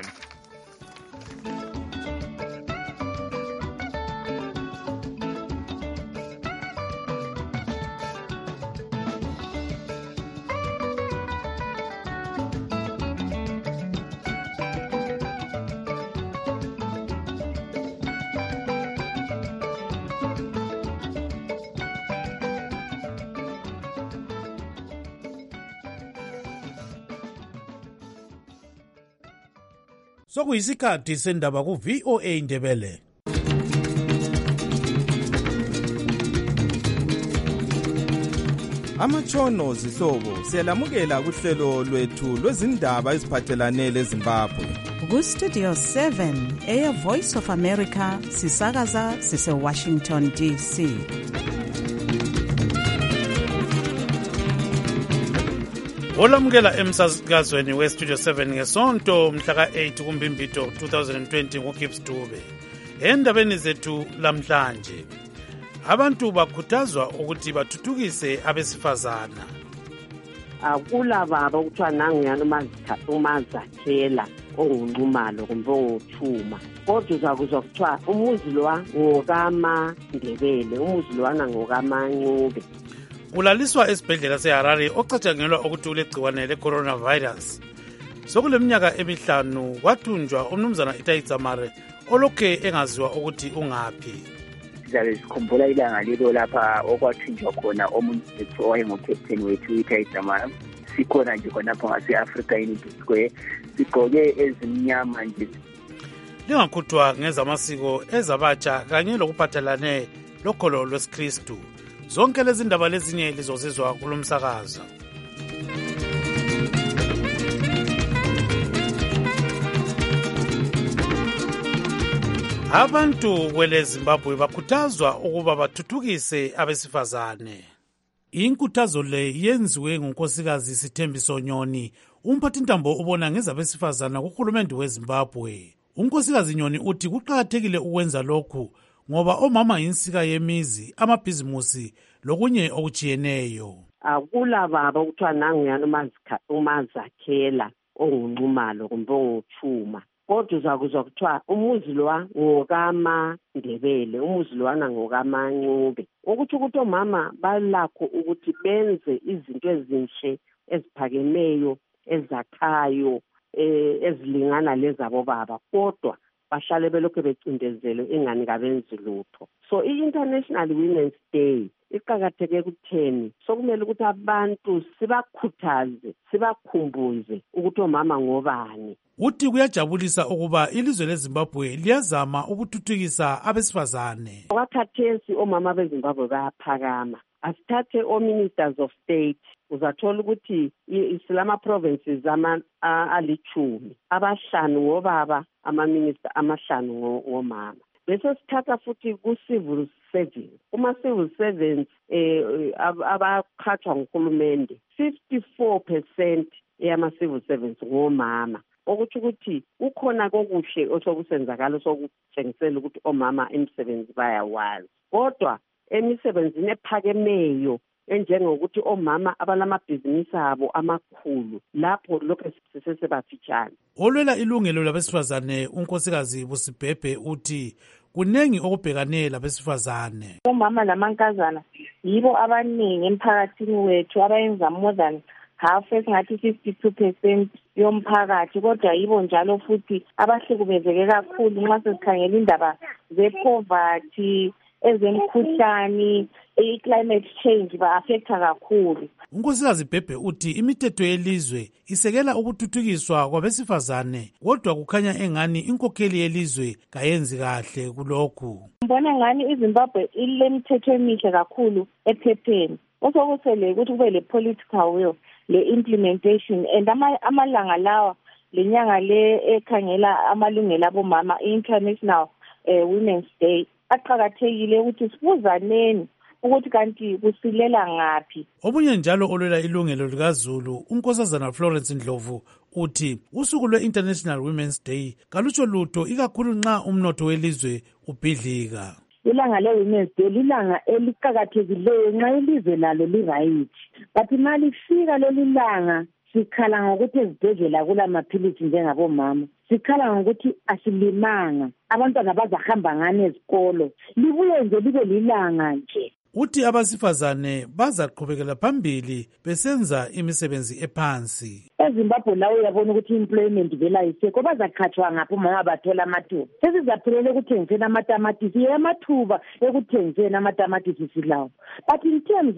sokuyisikhathi sendaba ku-V O A Ndebele. Amatshono zihlobo siyalamukela kuhlelo lwethu lwezindaba eziphathelane leZimbabwe. Ku-Studio seven eya Voice of America sisakaza sise-Washington D C. Olamukela emsakazweni we-Studio seven ngesonto mhla ka-eight kuMbimbito two thousand twenty nguGibbs Dube. Endabeni zethu lamhlanje, abantu bakhuthazwa ukuthi bathuthukise abesifazana. Akula baba ukuthiwa nanguyana umazakhela ongunqumalo kumbe onguthuma, kodwa uzakuzwa kuthiwa umuzi lwa ngokaMandebele, umuzi lwana ngokaMancube. Kulaliswa esibhedlela seHarare ocatshangelwa ukuthi ulegciwane le-coronavirus. Sokuleminyaka emihlanu kwathunjwa umnumzana Itayitsamare olokhe engaziwa ukuthi ungaphi. Sizabe sikhumbula ilanga lelo lapha okwathunjwa khona omunye wethu owayengukapteni wethu Itayitsamare. Sikhona nje khonapho ngase-Africa Unity Square, sigqoke ezimnyama nje. Lingakhuthwa ngezamasiko ezabatsha kanye lokuphathelane lokholo lwesikristu. Zonke lezi ndaba lezinye lizozizwa kulomsakazo. Abantu kwele Zimbabwe bakhuthazwa ukuba bathuthukise abesifazane. Inkuthazo le yenziwe ngunkosikazi Sithembiso Nyoni, umphathintambo ubona ngezabesifazana kuhulumende weZimbabwe. Unkosikazi Nyoni uthi kuqakathekile ukwenza lokhu ngoba omama yinsika yemizi, amabhizimusi lokunye okujiyeneyo. Akula baba ukuthiwa nanguyana umazakhela ongunqumalo kumbe onguthuma, kodwa uzakuzwa kuthiwa umuzi lwa ngokaMandebele, umuzi lwana ngokaMancube. Ukuthi ukuthi omama balakho ukuthi benze izinto ezinhle eziphakemeyo ezakhayo ezilingana lezabo baba, kodwa bahlale belokhu becindezele ingani kabenzi lutho. So i-International Women's Day iqakatheke kutheni, sokumele ukuthi abantu sibakhuthaze, sibakhumbuze ukuthi omama ngobani. Uthi kuyajabulisa ukuba ilizwe leZimbabwe liyazama ukuthuthukisa abesifazane. Wakhathesi omama beZimbabwe bayaphakama. Asithathe o-ministers of state, uzathola ukuthi isilama provinces ama alichumi, abahlanu ngobaba, ama-minister amahlanu ngomama. Bese sithatha futhi ku-civil service. Kuma-civil servants eh abakhathwa nguhulumende, fifty-four percent yama-civil servants ngomama. Okuthi ukuthi ukhona kokuhle osokusenzakala sokutshengisela ukuthi omama emsebenzi bayawazi. Kodwa emisebenzini ephakemeyo enjengokuthi omama abanamabhizinisi abo amakhulu, lapho lokho sisesebafitshane. Olwela ilungelo labesifazane unkosikazi Busibhebhe uthi kunengi okubhekane labesifazane. Omama lamankazana yibo abaningi emphakathini wethu abayenza more than half, esingathi fifty-two percent yomphakathi, kodwa yibo njalo futhi abahlukumezeke kakhulu nxa sesikhangela indaba ze-poverty, ezemkhuhlane, i-climate change ba-affecta kakhulu. Unkosikazi Bhebhe uthi imithetho yelizwe isekela ukuthuthukiswa kwabesifazane, kodwa kukhanya engani inkokheli yelizwe kayenzi kahle kulokhu. Mbona ngani iZimbabwe ilemithetho emihle kakhulu ephepheni, osokusele ukuthi kube le-political will, le-implementation, and amalanga lawa lenyanga le ekhangela amalungelo abomama, i-International uh, Women's Day, aqakathekile ukuthi sibuzaneni ukuthi kanti kusilela ngaphi. Obunye njalo olwela ilungelo likaZulu unkosazana Florence Ndlovu uthi usuku lwe-International Women's Day kalutsho lutho ikakhulu nxa umnotho welizwe ubhidlika. Ilanga le-Women's Day lilanga eliqakathekileyo nxa ilizwe lalo li-right, but imali ifika leli langa sikhala ngokuthi ezibhedlela kula maphilisi njengabomama, sikhala ngokuthi asilimanga, abantwana bazahamba ngani ezikolo, libuye nje libe lilanga nje. Uthi abasifazane bazaqhubekela phambili besenza imisebenzi ephansi. EZimbabwe lawo uyabona ukuthi employment vela isekho, bazakhathwa ngaphi omama bathola amathuba. Sesizaphelela ukuthengiseni amatamatisi, amathuba ekuthengiseni amatamatisi silawo. But in terms of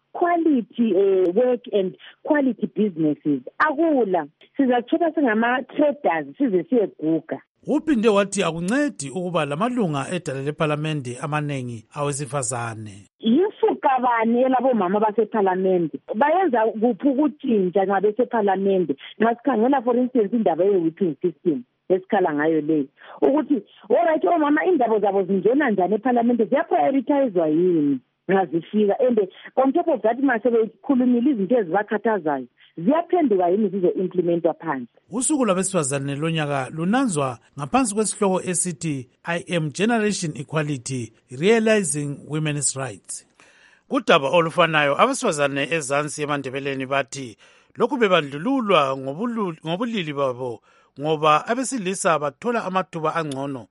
quality uh, work and quality businesses. Akula sizathola singama-traders size siyeguga. Uphinde wathi akuncedi ukuba lamalunga edala lephalamende amaningi awesifazane. Kabani elabomama basephalamende bayenza kuphi ukutshintsha nxa besephalamende nxa sikhangela for instance indaba ye-whipping system esikhala ngayo leyo ukuthi olright omama indaba zabo zingena njani ephalamende ziyaprioritizwa yini nxa zifika and on top of that mase bekhulumile izinto ezibakhathazayo ziyaphenduka yini zizo-implementwa phansi. Usuku lwabesifazane lonyaka lunanzwa ngaphansi kwesihloko esithi I am Generation Equality Realizing Women's Rights. Kudaba olufanayo abesifazane ezansi emandebeleni bathi lokhu bebandlululwa ngobulili babo ngoba abesilisa bathola amathuba angcono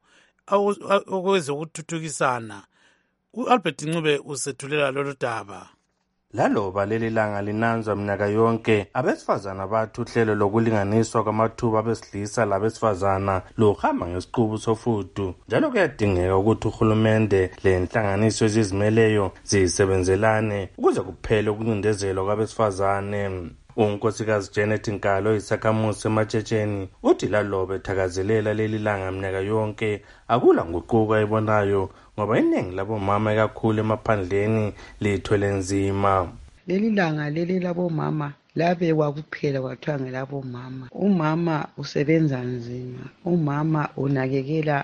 okwezokuthuthukisana. U-Albert Ncube usethulela lolu daba. Laloba leli langa linanzwa minyaka yonke abesifazana bathi uhlelo lokulinganiswa kwamathuba abesilisa labesifazana luhamba ngesiqubu sofudu njalo kuyadingeka ukuthi uhulumende lenhlanganiso ezizimeleyo zisebenzelane ukuze kuphele ukuncindezelwa kwabesifazane. Unkosikazi Janet Nkalo isakhamuzi ematshitsheni uthi laloba ethakazelela leli langa minyaka yonke akula nguquko ayibonayo ngoba iningi labomama kakhulu emaphandleni lithwele nzima. Leli langa leli labomama labekwa kuphela kwathiwa ngelabomama. Umama usebenza nzima, umama unakekela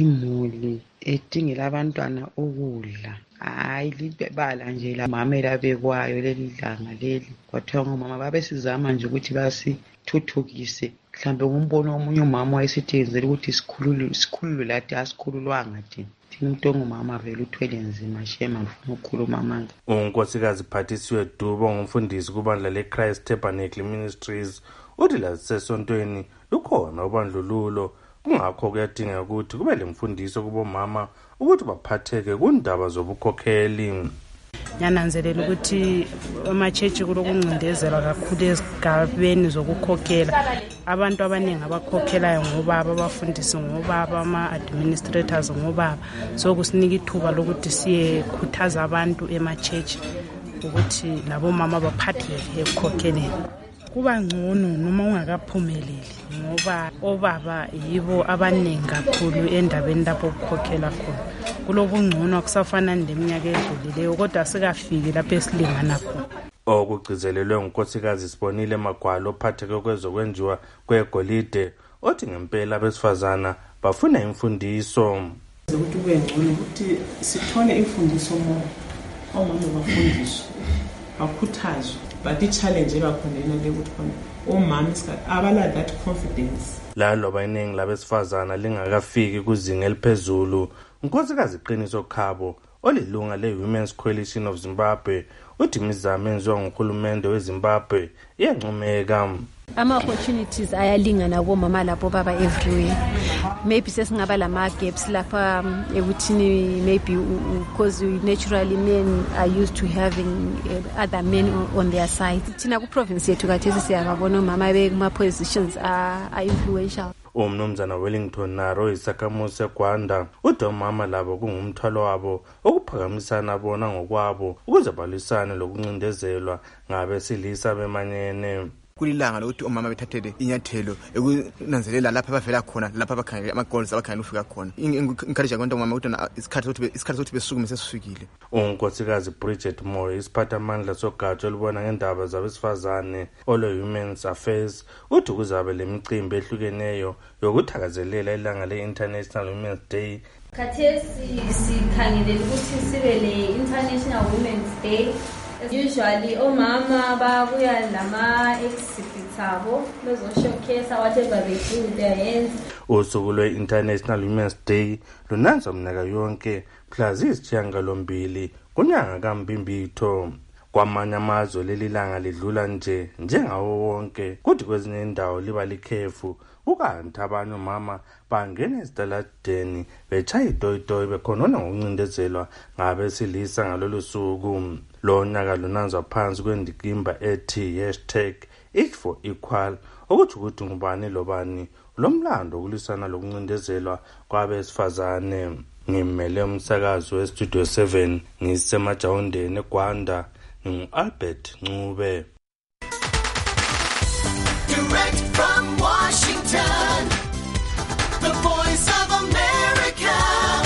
imuli edingela abantwana ukudla. Hayi libala nje la mama elabekwayo leli langa leli kwathiwa ngomama babesizama nje ukuthi basithuthukise. Mhlawumbe ngumbono omunye umama wayesithenzela ukuthi sikhulule isikhulule lathi asikhululwanga thina. Thina umuntu ongumama vele uthwele nzima shema ngifuna ukukhuluma manje. Unkosikazi Phathisiwe Dubo ngumfundisi kubandla leChrist Tabernacle Ministries uthi lasesontweni lukhona ubandlululo kungakho kuyadingeka ukuthi kube lemfundiso kubomama ukuthi baphatheke kundaba zobukhokheli. Nyananzelela ukuthi amachechi kulokuncindezela kakhulu ezigabeni zokukhokhela. Abantu abaningi abakhokhelayo ngobaba, abafundisi ngobaba, ama-administrators ngobaba. So kusinika ithuba lokuthi siyekhuthaza abantu emachechi ukuthi labomama baphatheke ekukhokheleni. Kuba ngcono noma ungakaphumeleli ngoba obaba yibo abaningi kakhulu endabeni lapho ukukhokhela khona. Kulobungcono akusafana neminyaka edlulileyo kodwa sikafiki lapho esilingana khona. Okugcizelelwe ngunkosikazi Sibonile Magwalo ophatheke kwezokwenziwa kwegolide othi ngempela abesifazana bafuna imfundiso. Ukuthi kube ngcono ukuthi sithole imfundiso mo omama bafundiswe bakhuthazwe. But i-challenge bakhona yena le ukuthi khona omama abala that confidence. Laloba iningi labesifazana lingakafiki kuzinga eliphezulu unkosikazi Qiniso Khabo olilunga le-Women's Coalition of Zimbabwe uthi imizamo enziwa nguhulumende weZimbabwe iyancomeka. Ama-opportunities ayalingana kubomama lapho baba everywhere. Maybe sesingaba lama-gaps lapha ekuthini maybe because naturally men are used to having other men on their side. Thina ku-province yethu kathesi siyababona omama bekuma-positions are-influential. Umnumzana Wellington Naro isakhamuzi eGwanda uthi omama labo kungumthwalo wabo okuphakamisana bona ngokwabo ukuze balwisane lokuncindezelwa ngabesilisa bemanyene. Kulilanga lokuthi omama bethathele inyathelo ekunanzelela lapha abavela khona lapha abakhangela ama-goals abakhangela ufika khona. Encourage abantu omama ukuthi isikhathi sokuthi besukume sesifikile. Unkosikazi Bridget Moore isiphathamandla sogatsha olubona ngendaba zabesifazane olwe-Women's Affairs uthi kuzabe lemicimbi ehlukeneyo yokuthakazelela ilanga le-International Women's Day. Khathesi sikhangelele ukuthi sibe le-International Women's Day. Usually omama babuya lama exhibits abo bezo showcase whatever they do with their hands. Usuku lwe-International Women's Day lunanzwa minyaka yonke mhla ziyisishiyagalombili kunyanga kaMbimbitho. Kwamanye amazwe leli langa lidlula nje njengawo wonke kuthi kwezinye indawo liba likhefu ukanti abanye omama bangena ezitaladeni betshaya itoyitoyi bekhonona ngokuncindezelwa ngabesilisa ngalolu suku. Lo nyaka lunanzwa phansi kwendikimba ethi hashtag each for equal ukuthi ukuthi ngubani lobani lomlando ukulwisana lokuncindezelwa kwabesifazane. Ngimele umsakazo westudio seven ngisemajawundeni eGwanda ngu-Albert Ncube. Direct from Washington, the voice of America,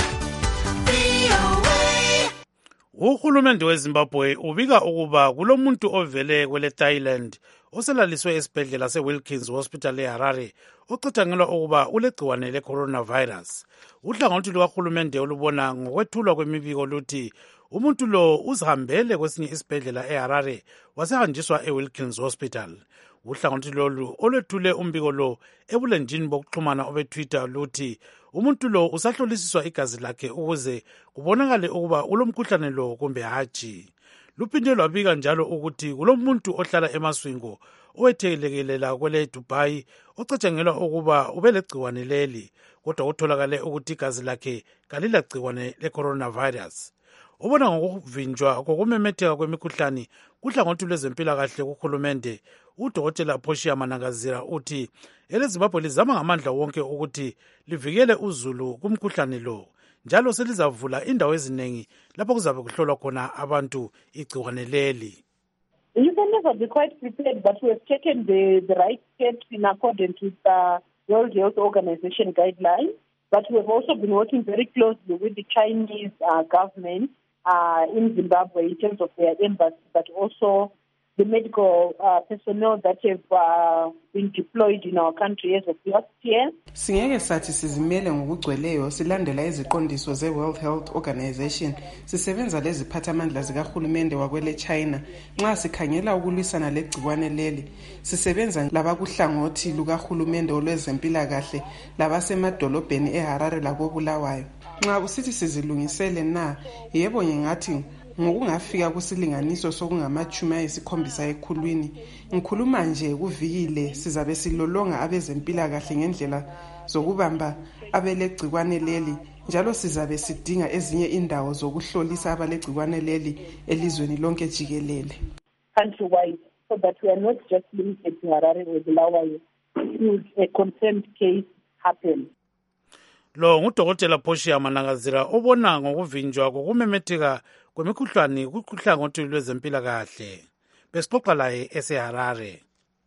V O A. Uhulumende weZimbabwe ubika ukuba kulomuntu ovele kwele Thailand oselaliswe esibhedlela seWilkins Hospital eHarare ocatshangelwa ukuba ulegciwane le-coronavirus. Uhlangothi lukahulumende olubona ngokwethulwa kwemibiko luthi umuntu lo uzihambele kwesinye isibhedlela eHarare wasehanjiswa eWilkins Hospital. Uhlangothi lolu olwethule umbiko lo ebulenjini bokuxhumana obeTwitter luthi umuntu lo usahlolisiswa igazi lakhe ukuze kubonakale ukuba ulomkhuhlane lo kumbe hatshi. Luphinde lwabika njalo ukuthi kulomuntu ohlala emaswingo owethelekelela kwele Dubai ocatshangelwa ukuba ubelegciwane leli kodwa kutholakale ukuthi igazi lakhe kalilagciwane le-coronavirus. Ubona ngokuvinjwa kokumemetheka kwemikhuhlane kuhlangothi lwezempilakahle kuhulumende uDokotela Portia Manangazira uthi eleZimbabwe lizama ngamandla wonke ukuthi livikele uzulu kumkhuhlane lo njalo selizavula indawo eziningi lapho kuzabe kuhlolwa khona abantu igciwane leli. You can never be quite prepared, but we have taken the, the right steps in accordance with the World Health Organization guidelines. But we have also been working very closely with the Chinese uh, government uh, in Zimbabwe in terms of their embassy, but also the medical uh, personnel that have uh, been deployed in our country as of last year. Singeke sathi sizimele ngokugcweleyo silandela iziqondiso ze-World Health Organization. Sisebenza leziphathamandla zikahulumende wakwele China nxa sikhangela ukulwisana legciwane leli. Sisebenza labakuhlangothi lukahulumende olwezempilakahle labasemadolobheni eHarare lakoBulawayo. Nxa usithi sizilungisele na, yebo ngingathi ngokungafika kusilinganiso sokungamachumi ayisikhombisa ekhulwini. Ngikhuluma nje kuvikile sizabe silolonga abezempilakahle ngendlela zokubamba abelegciwane leli njalo sizabe sidinga ezinye indawo zokuhlolisa abalegciwane leli elizweni lonke jikelele. Countrywide, so that we are not just limited to Harare or Bulawayo. Should a confirmed case happen. Lo nguDokotela Portia Manangazira obona ngokuvinjwa kokumemetheka kwemikhuhlane kuhlangothi lwezempilakahle. Besixoxa laye eseHarare.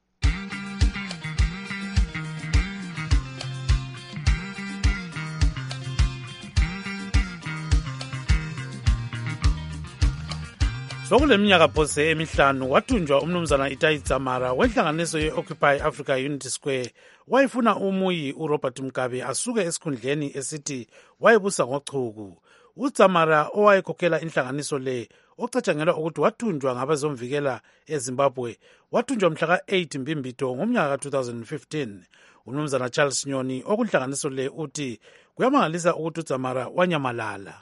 Sokuleminyaka phose emihlanu wathunjwa umnumzana Itai Dzamara wenhlanganiso ye-Occupy Africa Unity Square wayefuna umuyi uRobert Mugabe asuke esikhundleni esithi wayebusa ngochuku. uDzamara owayekhokhela inhlanganiso le ocatshangelwa ukuthi wathunjwa ngabezomvikela eZimbabwe wathunjwa mhla ka-eight Mbimbito ngomnyaka ka-two thousand fifteen. Umnumzana Charles Nyoni okunhlanganiso le uthi kuyamangalisa ukuthi uDzamara wanyamalala.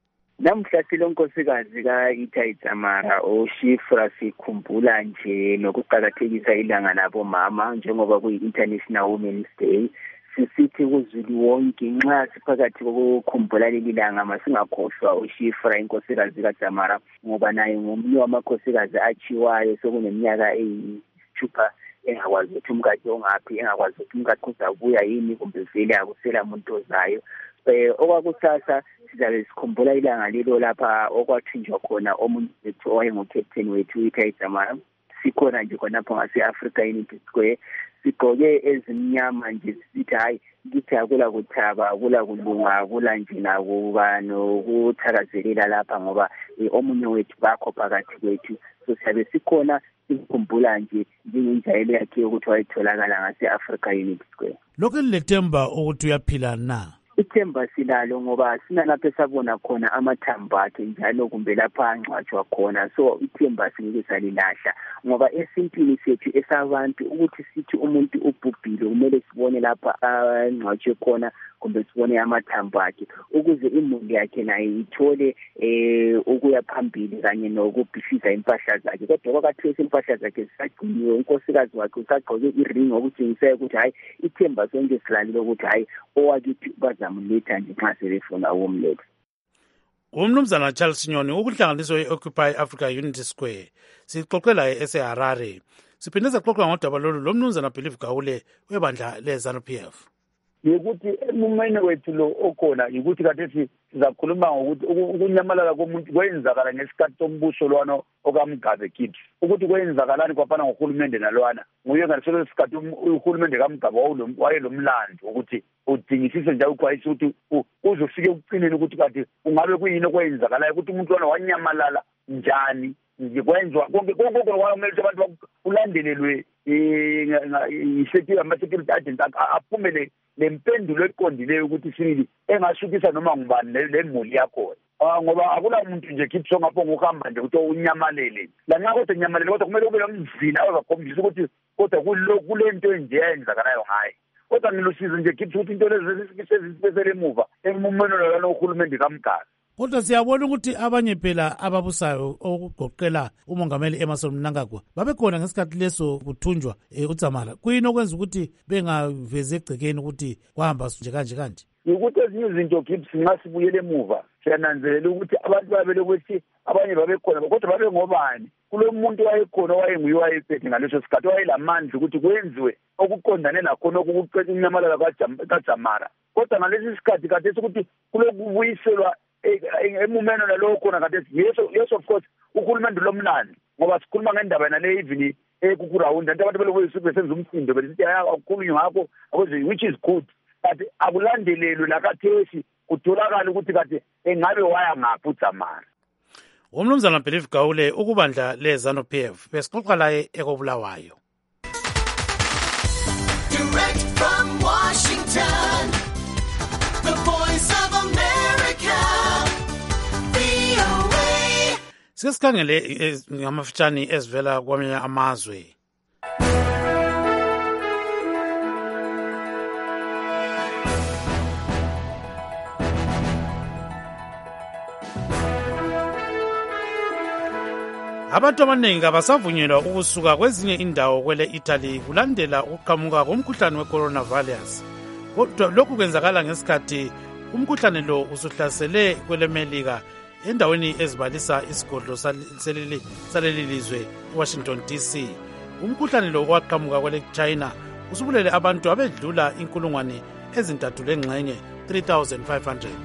Namhla silonkosikazi ka-Itai Dzamara oShifra sikhumbula nje nokuqakathekisa ilanga labomama njengoba kuyi-International Women's Day. Sisithi kuzulu wonke nxa siphakathi kokukhumbula leli langa masingakhohlwa uShifra inkosikazi kaDzamara ngoba naye ngomunye wamakhosikazi achiwayo sokuneminyaka eyithupha engakwazi ukuthi umkakhe ongaphi engakwazi ukuthi umkakhe uzabuya yini kumbe vele akusela muntu ozayo. Eh okwakusasa sizabe sikhumbula ilanga lelo lapha okwathunjwa khona omunye wethu owayengukaptain wethu uItai Dzamara. Sikhona nje khonapho ngase-Africa Unity Square sigqoke ezimnyama nje sithi hayi kithi akula kuthaba akula kulunga akula nje nakuba nokuthakazelela lapha ngoba omunye wethu bakho phakathi kwethu. So siyabe sikhona sikhumbula nje njengenjayelo yakhe yokuthi wayetholakala ngase-Africa Unity Square. Lokhu lethemba ukuthi uyaphila na? Ithemba silalo ngoba sinalapho esabona khona amathambo akhe njalo kumbe lapha angcwatshwa khona. So ithemba singeke salilahla ngoba esintwini sethu esabantu ukuthi sithi umuntu ubhubhile kumele sibone lapha angcwatshwe khona kumbe sibone amathambo akhe ukuze imuli yakhe nayo ithole eh ukuya phambili kanye nokubhifisa impahla zakhe. Kodwa kwakathiwe impahla zakhe zisagciniwe unkosikazi wakhe usagqoke iring okutshengisa ukuthi hayi ithemba sonke silalile ukuthi hayi owakithi bazamletha nje nxa sebefuna ukumletha. Umnumzana Charles Nyoni ukuhlanganiso ye-Occupy Africa Unity Square sixoxela eseHarare. Siphinde saxoxa ngodaba lolu lomnumzana Believe Gawule webandla le-ZANU-P F. yikuthi emumeni wethu lo okhona yikuthi kade sizakhuluma ngokuthi ukunyamalala komuntu kwenzakala ngesikhathi sombuso lwana okaMgabe kids ukuthi kwenzakalani kwafana ngohulumende nalwana nguye ngaleso sikhathi uhulumende kaMgabe wayelomlando ukuthi udingisise nje ukwayisa ukuthi uzofike ukucineni ukuthi kade ungabe kuyini okwenzakalayo ukuthi umuntu lwana wanyamalala njani ngikwenzwa konke konke kwamele abantu ulandelelwe i-security ama-security agent aphumele lempendulo eqondileyo ukuthi sibili engashukisa noma ngubani lemuli yakhona ngoba akula muntu nje khipso ngapho ngokuhamba nje ukuthi unyamalele lanxa kodwa unyamalele kodwa kumele ube nomzila ozakhombisa ukuthi kodwa kule nto enje yenzakalayo ngayo kodwa ngilusizo nje khipso ukuthi into lezi sezisibesele emuva emumeno lalo uhulumende kaMgabe. Kodwa siyabona ukuthi abanye phela ababusayo okugoqela umongameli Emmerson Mnangagwa babekhona ngesikhathi leso kuthunjwa uDzamara. Kuyini okwenza ukuthi bengavezi egcekeni ukuthi kwahamba nje kanje kanje? Ukuthi ezinye izinto Gibbs nxa sibuyele emuva siyananzelela ukuthi abantu babele ukuthi abanye babekhona kodwa babe ngobani kulo muntu wayekhona wayenguye wayephethe ngaleso sikhathi wayelamandla ukuthi kwenziwe okuqondane nakhona okuqeda inyamalala kaDzamara. Kodwa ngalesi sikhathi kade ukuthi kulokubuyiselwa emumeno nalo khona kade yes yes of course uhulumende lomlando ngoba sikhuluma ngendaba nale even ekukurawundi abantu belokwenza besenza umsindo besithi ayakhulunywa ngakho which is good but akulandelelwe lakathesi kutholakala ukuthi kade engabe waya ngaphi uDzamara. Umnumzana Believe Gawule ukubandla leZANU P F besixoxa laye ekobulawayo. Direct from Washington, the voice of America, V O A. Sesikhangele ngamafitshane ezivela kwamanye amazwe. Abantu abaningi abasavunyelwa ukusuka kwezinye indawo kwele Italy kulandela ukuqhamuka komkhuhlane we-coronavirus. Kodwa lokhu kwenzakala ngesikhathi umkhuhlane lo usuhlasele kwele Melika endaweni ezibalisa isigodlo saleli lizwe eWashington D C. Umkhuhlane lo waqhamuka kwele China usubulele abantu abedlula inkulungwane ezintathu lengxenye three thousand five hundred.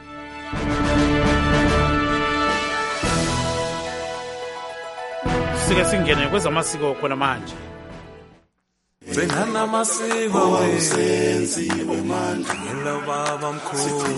Sike singene kwezamasiko khona manje. Benana masiko wesenziwe manje ngelo baba mkhulu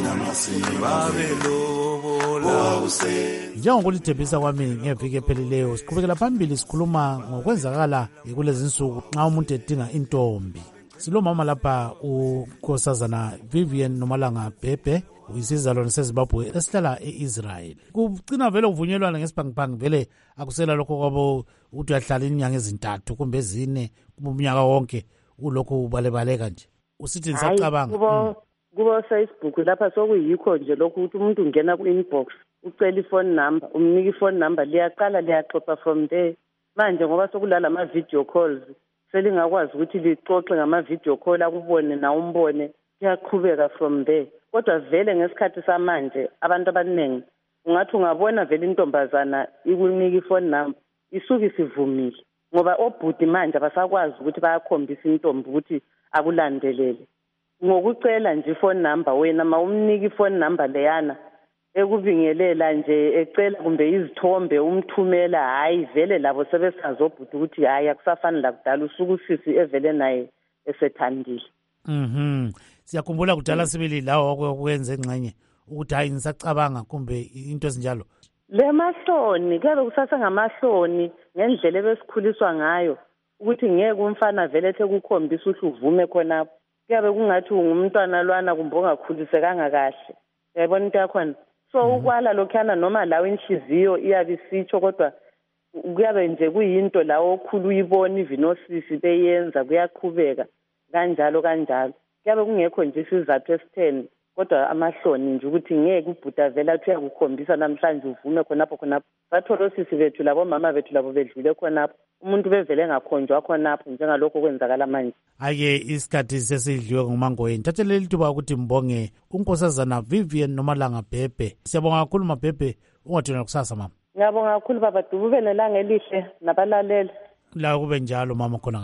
babelobola usenzi. Njengokulithembisa kwami ngeviki ephelileyo siqhubekela phambili sikhuluma ngokwenzakala kulezi nsuku nxa umuntu edinga intombi. Silomama lapha uNkosazana Vivian Nomalanga Bhebhe uyisizalwane seZimbabwe esihlala eIsrael. Kugcina vele uvunyelwana ngesiphangiphanga vele akusela lokho kwabo ukuthi uyahlala inyanga ezintathu kumbe ezine kumnyaka wonke ulokho ubalebaleka nje. Usithi nisacabanga. Kubo kubo Facebook lapha sokuyikho nje lokho ukuthi umuntu ungena ku inbox ucela iphone number umnika iphone number liyaqala liyaxoxa from there. Manje ngoba sokulala ama video calls selingakwazi ukuthi lixoxe ngama video call akubone na umbone kuyaqhubeka from there. Kodwa vele ngesikhathi samanje abantu abaningi ungathi ungabona vele intombazana ikunika iphone number isuke sivumile ngoba obhudi manje abasakwazi ukuthi bayakhombisa intombi ukuthi akulandelele ngokucela nje iphone number wena mawumnika iphone number leyana ekubingelela nje ecela kumbe izithombe umthumela hayi vele labo sebesazobhudi ukuthi hayi akusafani lakudala usuku usisi evele naye esethandile. Mhm. Siyakhumbula kudala sibili lawo okwenza engxenye ukuthi hayi nisacabanga kumbe into ezinjalo. Le mahloni kube kusasa ngamahloni ngendlela ebesikhuliswa ngayo ukuthi ngeke umfana vele ethe kukhombisa ukuthi uvume khona kuyabe kungathi ungumntwana lwana kumbe ongakhulisekanga kahle. Yayibona into yakhona. So ukwala lokhana noma lawo inhliziyo iyabe isitsho kodwa kuyabe nje kuyinto lawo okhulu uyibona ivinosisi beyenza kuyaqhubeka kanjalo kanjalo. Kuyabe kungekho nje isizathu esitheni kodwa amahloni nje ukuthi ngeke ubhuda vela athi uyakukhombisa namhlanje uvume khonapho khonapho. Bathola osisi bethu labo mama bethu labo bedlule khonapho umuntu bevele ngakhonjwa khonapho njengalokho kwenzakala manje. Ake isikhathi sesidliwe ngumangoyeni thathelele lithuba ukuthi mbonge uNkosazana Vivian Nomalanga Bhebhe. Siyabonga kakhulu mabhebhe ungathina kusasa mama. Ngiyabonga kakhulu baba Dubube nelanga elihle nabalaleli. La kube njalo mama khona ngapho.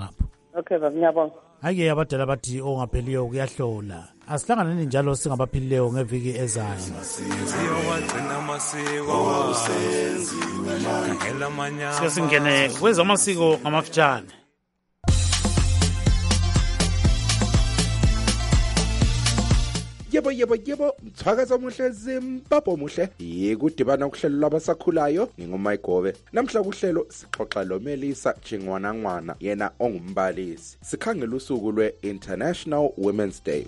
Okay baba ngiyabonga. Ake abadala bathi ongapheliyo kuyahlola. Asihlanganeni njalo singabaphilileyo ngeviki ezayo. Sike singene kwezamasiko ngamafitshane. Yebo yebo yebo mthakaza omuhle Zimbabwe omuhle yekudibana kuhlelo labasakhulayo nginguMayigobe namhla kuhlelo sixoxa lo Melisa Chingwanangwana yena ongumbalisi sikhangela usuku lwe International Women's Day.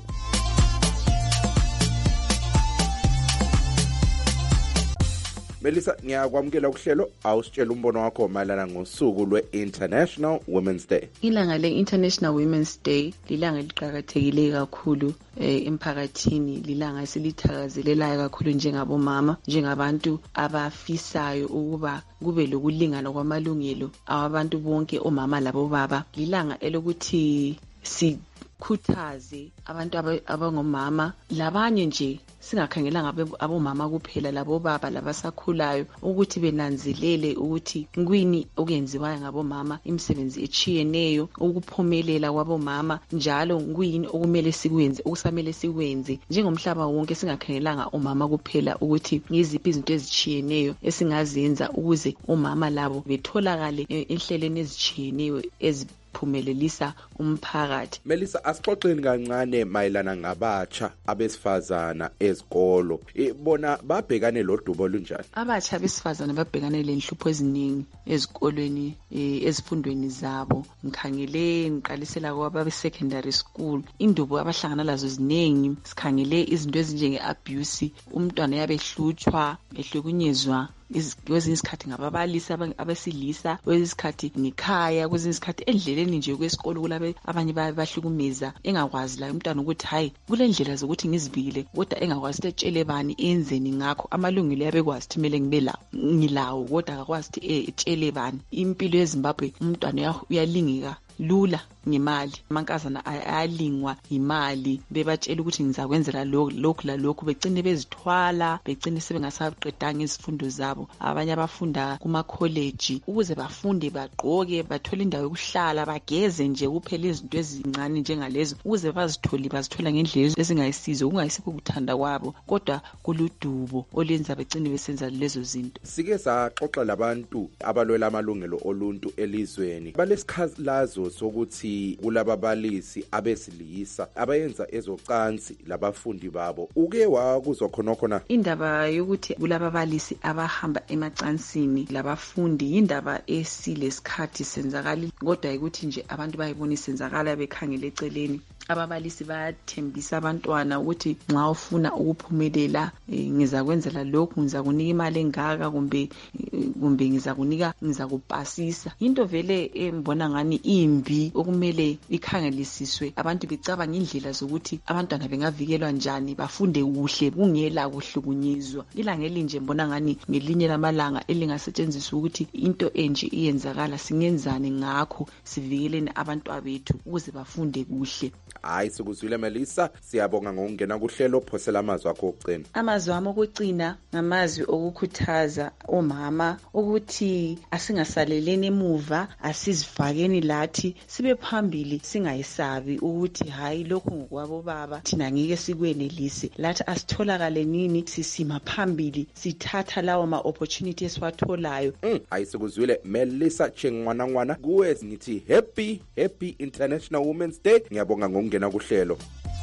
Melisa ngiyakwamukela kuhlelo awusitshela umbono wakho mayelana ngosuku lwe International Women's Day. Ilanga le International Women's Day lilanga eliqhakathekile kakhulu eh, emphakathini, lilanga silithakazelelayo kakhulu njengabomama, njengabantu abafisayo ukuba kube lokulingana kwamalungelo awabantu bonke omama labo baba. Lilanga elokuthi si khuthaze abantu abangomama labanye nje singakhangelanga abomama kuphela labo baba labasakhulayo ukuthi benanzelele ukuthi kwini okuyenziwayo ngabomama, imisebenzi echiyeneyo, ukuphumelela kwabomama, njalo kwini okumele sikwenze, okusamele sikwenze njengomhlaba wonke, singakhangelanga omama kuphela ukuthi yiziphi izinto ezichiyeneyo esingazenza ukuze omama labo betholakale enhlelweni ezichiyeneyo ezi phumelelisa umphakathi. Melisa, asixoxeni kancane mayelana ngabatsha abesifazana ezikolo. E, bona babhekane lodubo lunjani? Abatsha besifazana babhekane lenhlupho eziningi ezikolweni, e, ezifundweni zabo. Ngikhangele ngiqalisela kwaba secondary school, indubo abahlangana lazo ziningi. Sikhangele izinto ezinjenge abuse, umntwana yabe hlutshwa, ehlukunyezwa kwezinye isikhathi ngababalisi abesilisa, kwezinye isikhathi ngekhaya, kwezinye isikhathi endleleni nje kwesikolo kulabe abanye bahlukumeza, engakwazi la umntwana ukuthi hayi kule ndlela zokuthi ngizibile, kodwa engakwazi ukuthi etshele bani enzeni ngakho. Amalungelo yabekwazi ukuthi kumele ngibe la ngilawo, kodwa akakwazi ukuthi etshele bani. Impilo yeZimbabwe umntwana uyalingeka lula ngemali, amankazana ayalingwa imali, bebatshela ukuthi ngizakwenzela lokhu la lokhu, begcine bezithwala, begcine sebengasaqedanga izifundo zabo. Abanye abafunda kuma college ukuze bafunde, bagqoke, bathole indawo yokuhlala, bageze nje kuphela izinto ezincane njengalezo, ukuze bazithole bazithola ngendlela ezingayisizo, kungayisikho ukuthanda kwabo, kodwa kuludubo olenza begcine besenza lezo zinto. Sike saxoxa labantu abalwela amalungelo oluntu elizweni, balesikhalazo sokuthi kulababalisi abesilisa abayenza ezocansi labafundi babo. Uke wakuzwa khona khona indaba yokuthi kulababalisi abahamba emacansini labafundi, indaba esilesikhathi senzakala, kodwa ukuthi nje abantu bayibona isenzakala bekhangele eceleni. Ababalisi bayathembisa abantwana ukuthi nxa ufuna ukuphumelela e, ngizakwenzela lokhu, ngizakunika imali engaka, kumbe kumbe ngizakunika ngizakupasisa. Into vele embona ngani imbi okumele ikhangelisiswe, abantu becabanga indlela zokuthi abantwana bengavikelwa njani, bafunde kuhle kungela kuhlukunyezwa. Ilanga elinje mbona ngani ngelinye lamalanga elingasetshenziswa ukuthi into enje iyenzakala, singenzani ngakho sivikeleni abantu abethu ukuze bafunde kuhle. Hayi sikuzwile Melisa, siyabonga ngokungena kuhlelo. Phosela amazwi akho okugcina. Amazwi ami okucina ngamazwi okukhuthaza omama ukuthi asingasaleleni emuva, asizifakeni lathi, sibe phambili, singayisabi ukuthi hayi lokhu ngokwabo baba thina ngeke sikwenelise. Lathi asitholakale nini, sisima phambili, sithatha lawo ma opportunity esiwatholayo. Mm, hayi sikuzwile Melisa Chingwanangwana, kuwe ngithi happy happy International Women's Day. Ngiyabonga ngokungena kuhlelo.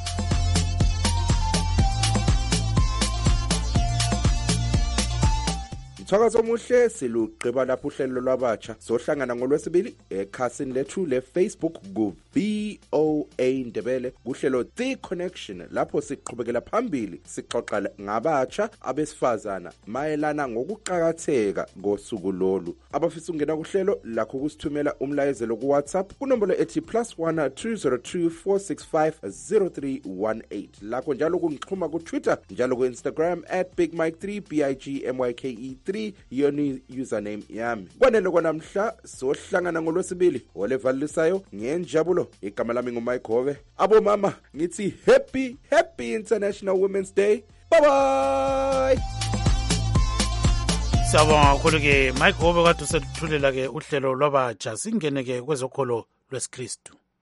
Mthakazo omuhle, silugqiba lapho uhlelo lwabatsha. Sohlangana ngolwesibili ekhasini lethu le Facebook ku V O A Ndebele kuhlelo The Connection, lapho siqhubekela phambili sixoxa ngabatsha abesifazana mayelana ngokuqhakatheka ngosuku lolu. Abafisa ungena kuhlelo lakho kusithumela umlayezelo ku WhatsApp kunombolo ethi plus one two zero two four six five zero three one eight. Lakho njalo kungixhuma ku Twitter, njalo ku Instagram at Big Mike three B I G M Y K E three yoni username yami. Kwanele kwanamhla sohlangana ngolwesibili olevalisayo ngenjabulo. Igama lami nguMayigobe. Abo mama ngithi happy happy International Women's Day. Bye bye. Siyabonga kakhulu ke Mayigobe kade usethulela ke uhlelo lwabatsha. Singene ke kwezokholo lwesiKristu.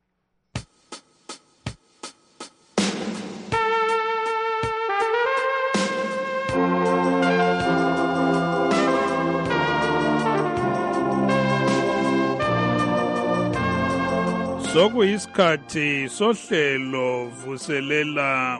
Sokuyisikhathi sohlelo vuselela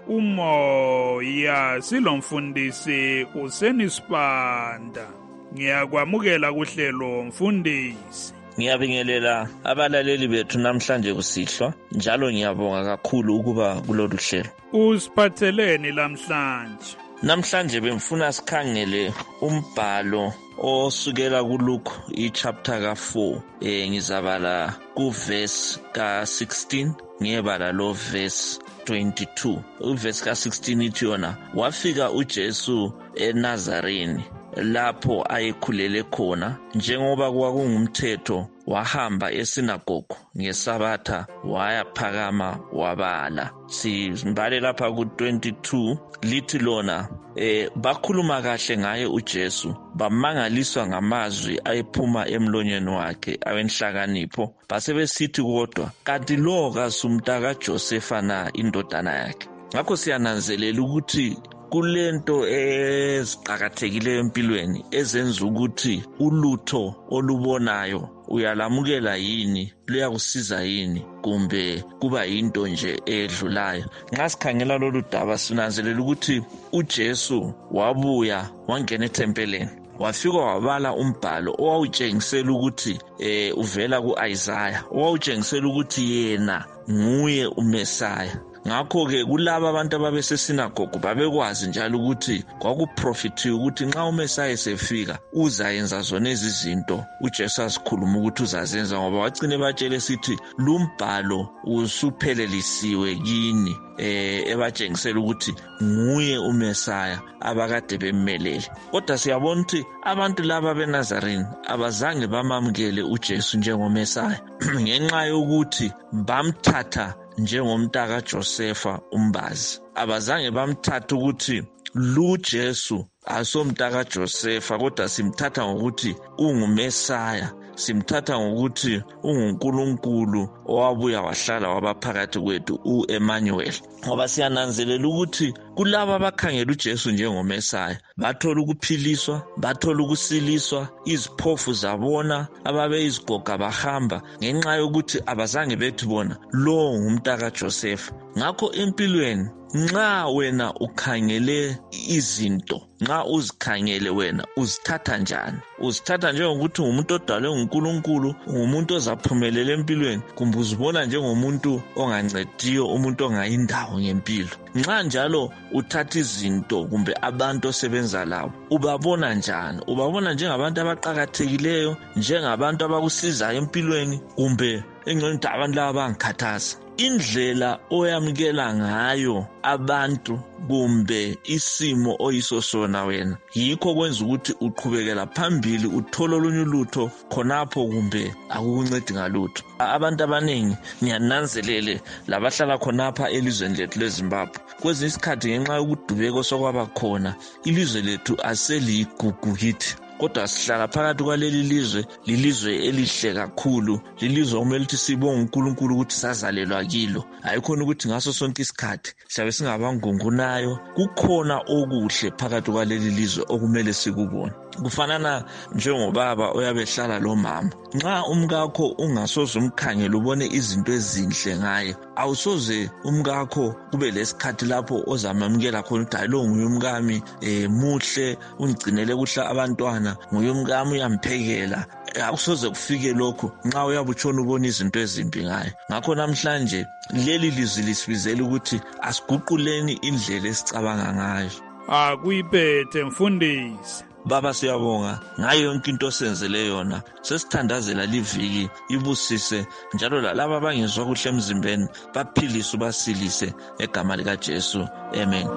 umoya silomfundisi uSenisibanda. Ngiyakwamukela kuhlelo mfundisi. Ngiyabingelela abalaleli bethu namhlanje kusihlwa njalo ngiyabonga kakhulu ukuba kulolu hlelo. Usiphatheleni namhlanje? Namhlanje bemfuna sikhangele umbhalo osukela kuLuke ichapter ka four. Eh ngizabala ku verse ka sixteen ngiyebala lo verse twenty-two. Uverse ka sixteen ithi yona wafika uJesu eNazareni lapho ayekhulele khona njengoba kwakungumthetho wahamba esinagogo ngesabatha wayaphakama wabala. Simbale lapha ku twenty-two lithi lona eh bakhuluma kahle ngaye uJesu bamangaliswa ngamazwi ayephuma emlonyeni wakhe awenhlakanipho base besithi kodwa kanti lo kasumntaka Josefa na indodana yakhe. Ngakho siyananzelela ukuthi kulento eziqhakathekileyo empilweni ezenza ukuthi ulutho olubonayo uyalamukela yini luyakusiza yini kumbe kuba into nje edlulayo. Nxa sikhangela lolu daba sinanzelela ukuthi uJesu wabuya wangena etempeleni wafika wabala umbhalo owawutshengisela ukuthi eh uvela kuIsaiah owawutshengisela ukuthi yena nguye uMesaya. Ngakho ke kulabo abantu ababesesinagogo babekwazi njalo ukuthi kwakuprofithiwe ukuthi nxa uMesaya esefika uzayenza zona izinto uJesu asikhuluma ukuthi uzazenza ngoba wagcine batshele sithi lumbhalo usuphelelisiwe kini eh ebatshengisela ukuthi nguye uMesaya abakade bemmelele. Kodwa siyabona ukuthi abantu laba beNazarene abazange bamamukele uJesu njengomesaya ngenxa yokuthi bamthatha njengomntaka Josefa umbazi. Abazange bamthatha ukuthi lu Jesu asomntaka Josefa kodwa simthatha ngokuthi ungumesaya, simthatha ngokuthi unguNkulunkulu owabuya wahlala wabaphakathi kwethu uEmmanuel. Ngoba siyananzelela ukuthi kulabo abakhangela uJesu njengomesaya bathola ukuphiliswa, bathola ukusiliswa, iziphofu zabona, ababe izigoga bahamba ngenxa yokuthi abazange bethi bona lo ngumntaka Josefa. Ngakho empilweni nxa wena ukhangele izinto, nxa uzikhangele wena uzithatha njani? Uzithatha njengokuthi umuntu odalwe nguNkulunkulu, umuntu ozaphumelela empilweni, kumbe uzibona njengomuntu ongancediyo, umuntu ongayindawo ngempilo? Nxa njalo uthatha izinto kumbe abantu osebenza labo, ubabona njani? Ubabona njengabantu abaqhakathekileyo, njengabantu abakusizayo empilweni, kumbe engqondo abantu laba bangikhathaza? Indlela oyamukela ngayo abantu kumbe isimo oyiso sona wena yikho kwenza ukuthi uqhubekela phambili uthola olunye ulutho khonapho kumbe akukuncedi ngalutho. Abantu abaningi ngiyananzelele labahlala khonapha elizweni lethu leZimbabwe kwezinye isikhathi ngenxa yokudubeka sokwaba khona ilizwe lethu aseligugu kithi. Kodwa sihlala phakathi kwaleli lizwe, lilizwe elihle kakhulu, lilizwe okumele ukuthi sibonge uNkulunkulu ukuthi sazalelwa kilo. Ayikhona ukuthi ngaso sonke isikhathi siyabe singabangungunayo. Kukhona okuhle phakathi kwaleli lizwe okumele sikubone. Kufanana njengobaba oyabehlala lo mama. Nxa umkakho ungasoze umkhangele ubone izinto ezinhle ngaye, awusoze umkakho kube lesikhathi lapho ozamamukela khona ukuthi hayi lo nguye umkami eh muhle ungcinele kuhle abantwana, nguye umkami uyamphekela. Akusoze kufike lokho nxa uyabutshona ubona izinto ezimbi ngaye. Ngakho namhlanje leli lizwi lisibizela ukuthi asiguquleni indlela esicabanga ngayo. Akuyiphethe mfundisi. Baba siyabonga ngayo yonke into osenzele yona. Sesithandazela liviki ibusise njalo lalabo abangezwa kuhle emzimbeni baphilise basilise egama lika Jesu. Amen.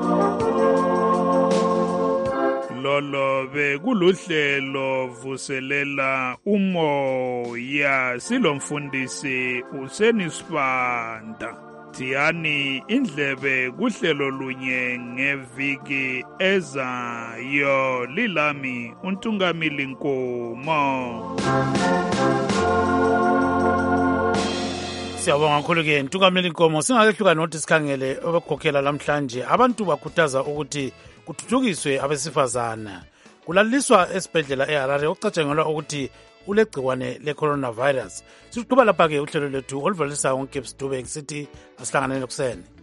Lolo bekuluhlelo vuselela umoya silomfundisi uSenisibanda. Tiyani indlebe kuhlelo lunye ngeviki ezayo. Lilami uNtungamili Nkomo. Siyabonga kakhulu ke Ntungamili Nkomo. Singakehluka nokuthi sikhangele obekhokhela namhlanje abantu bakhuthaza ukuthi kuthuthukiswe abesifazana. Kulaliswa esibhedlela eHarare okucatshangelwa ukuthi ulegciwane le-coronavirus. Siqhuba lapha-ke uhlelo lwethu oluvalisayo ngoGibbs Dube ngisithi asihlanganeni kusene.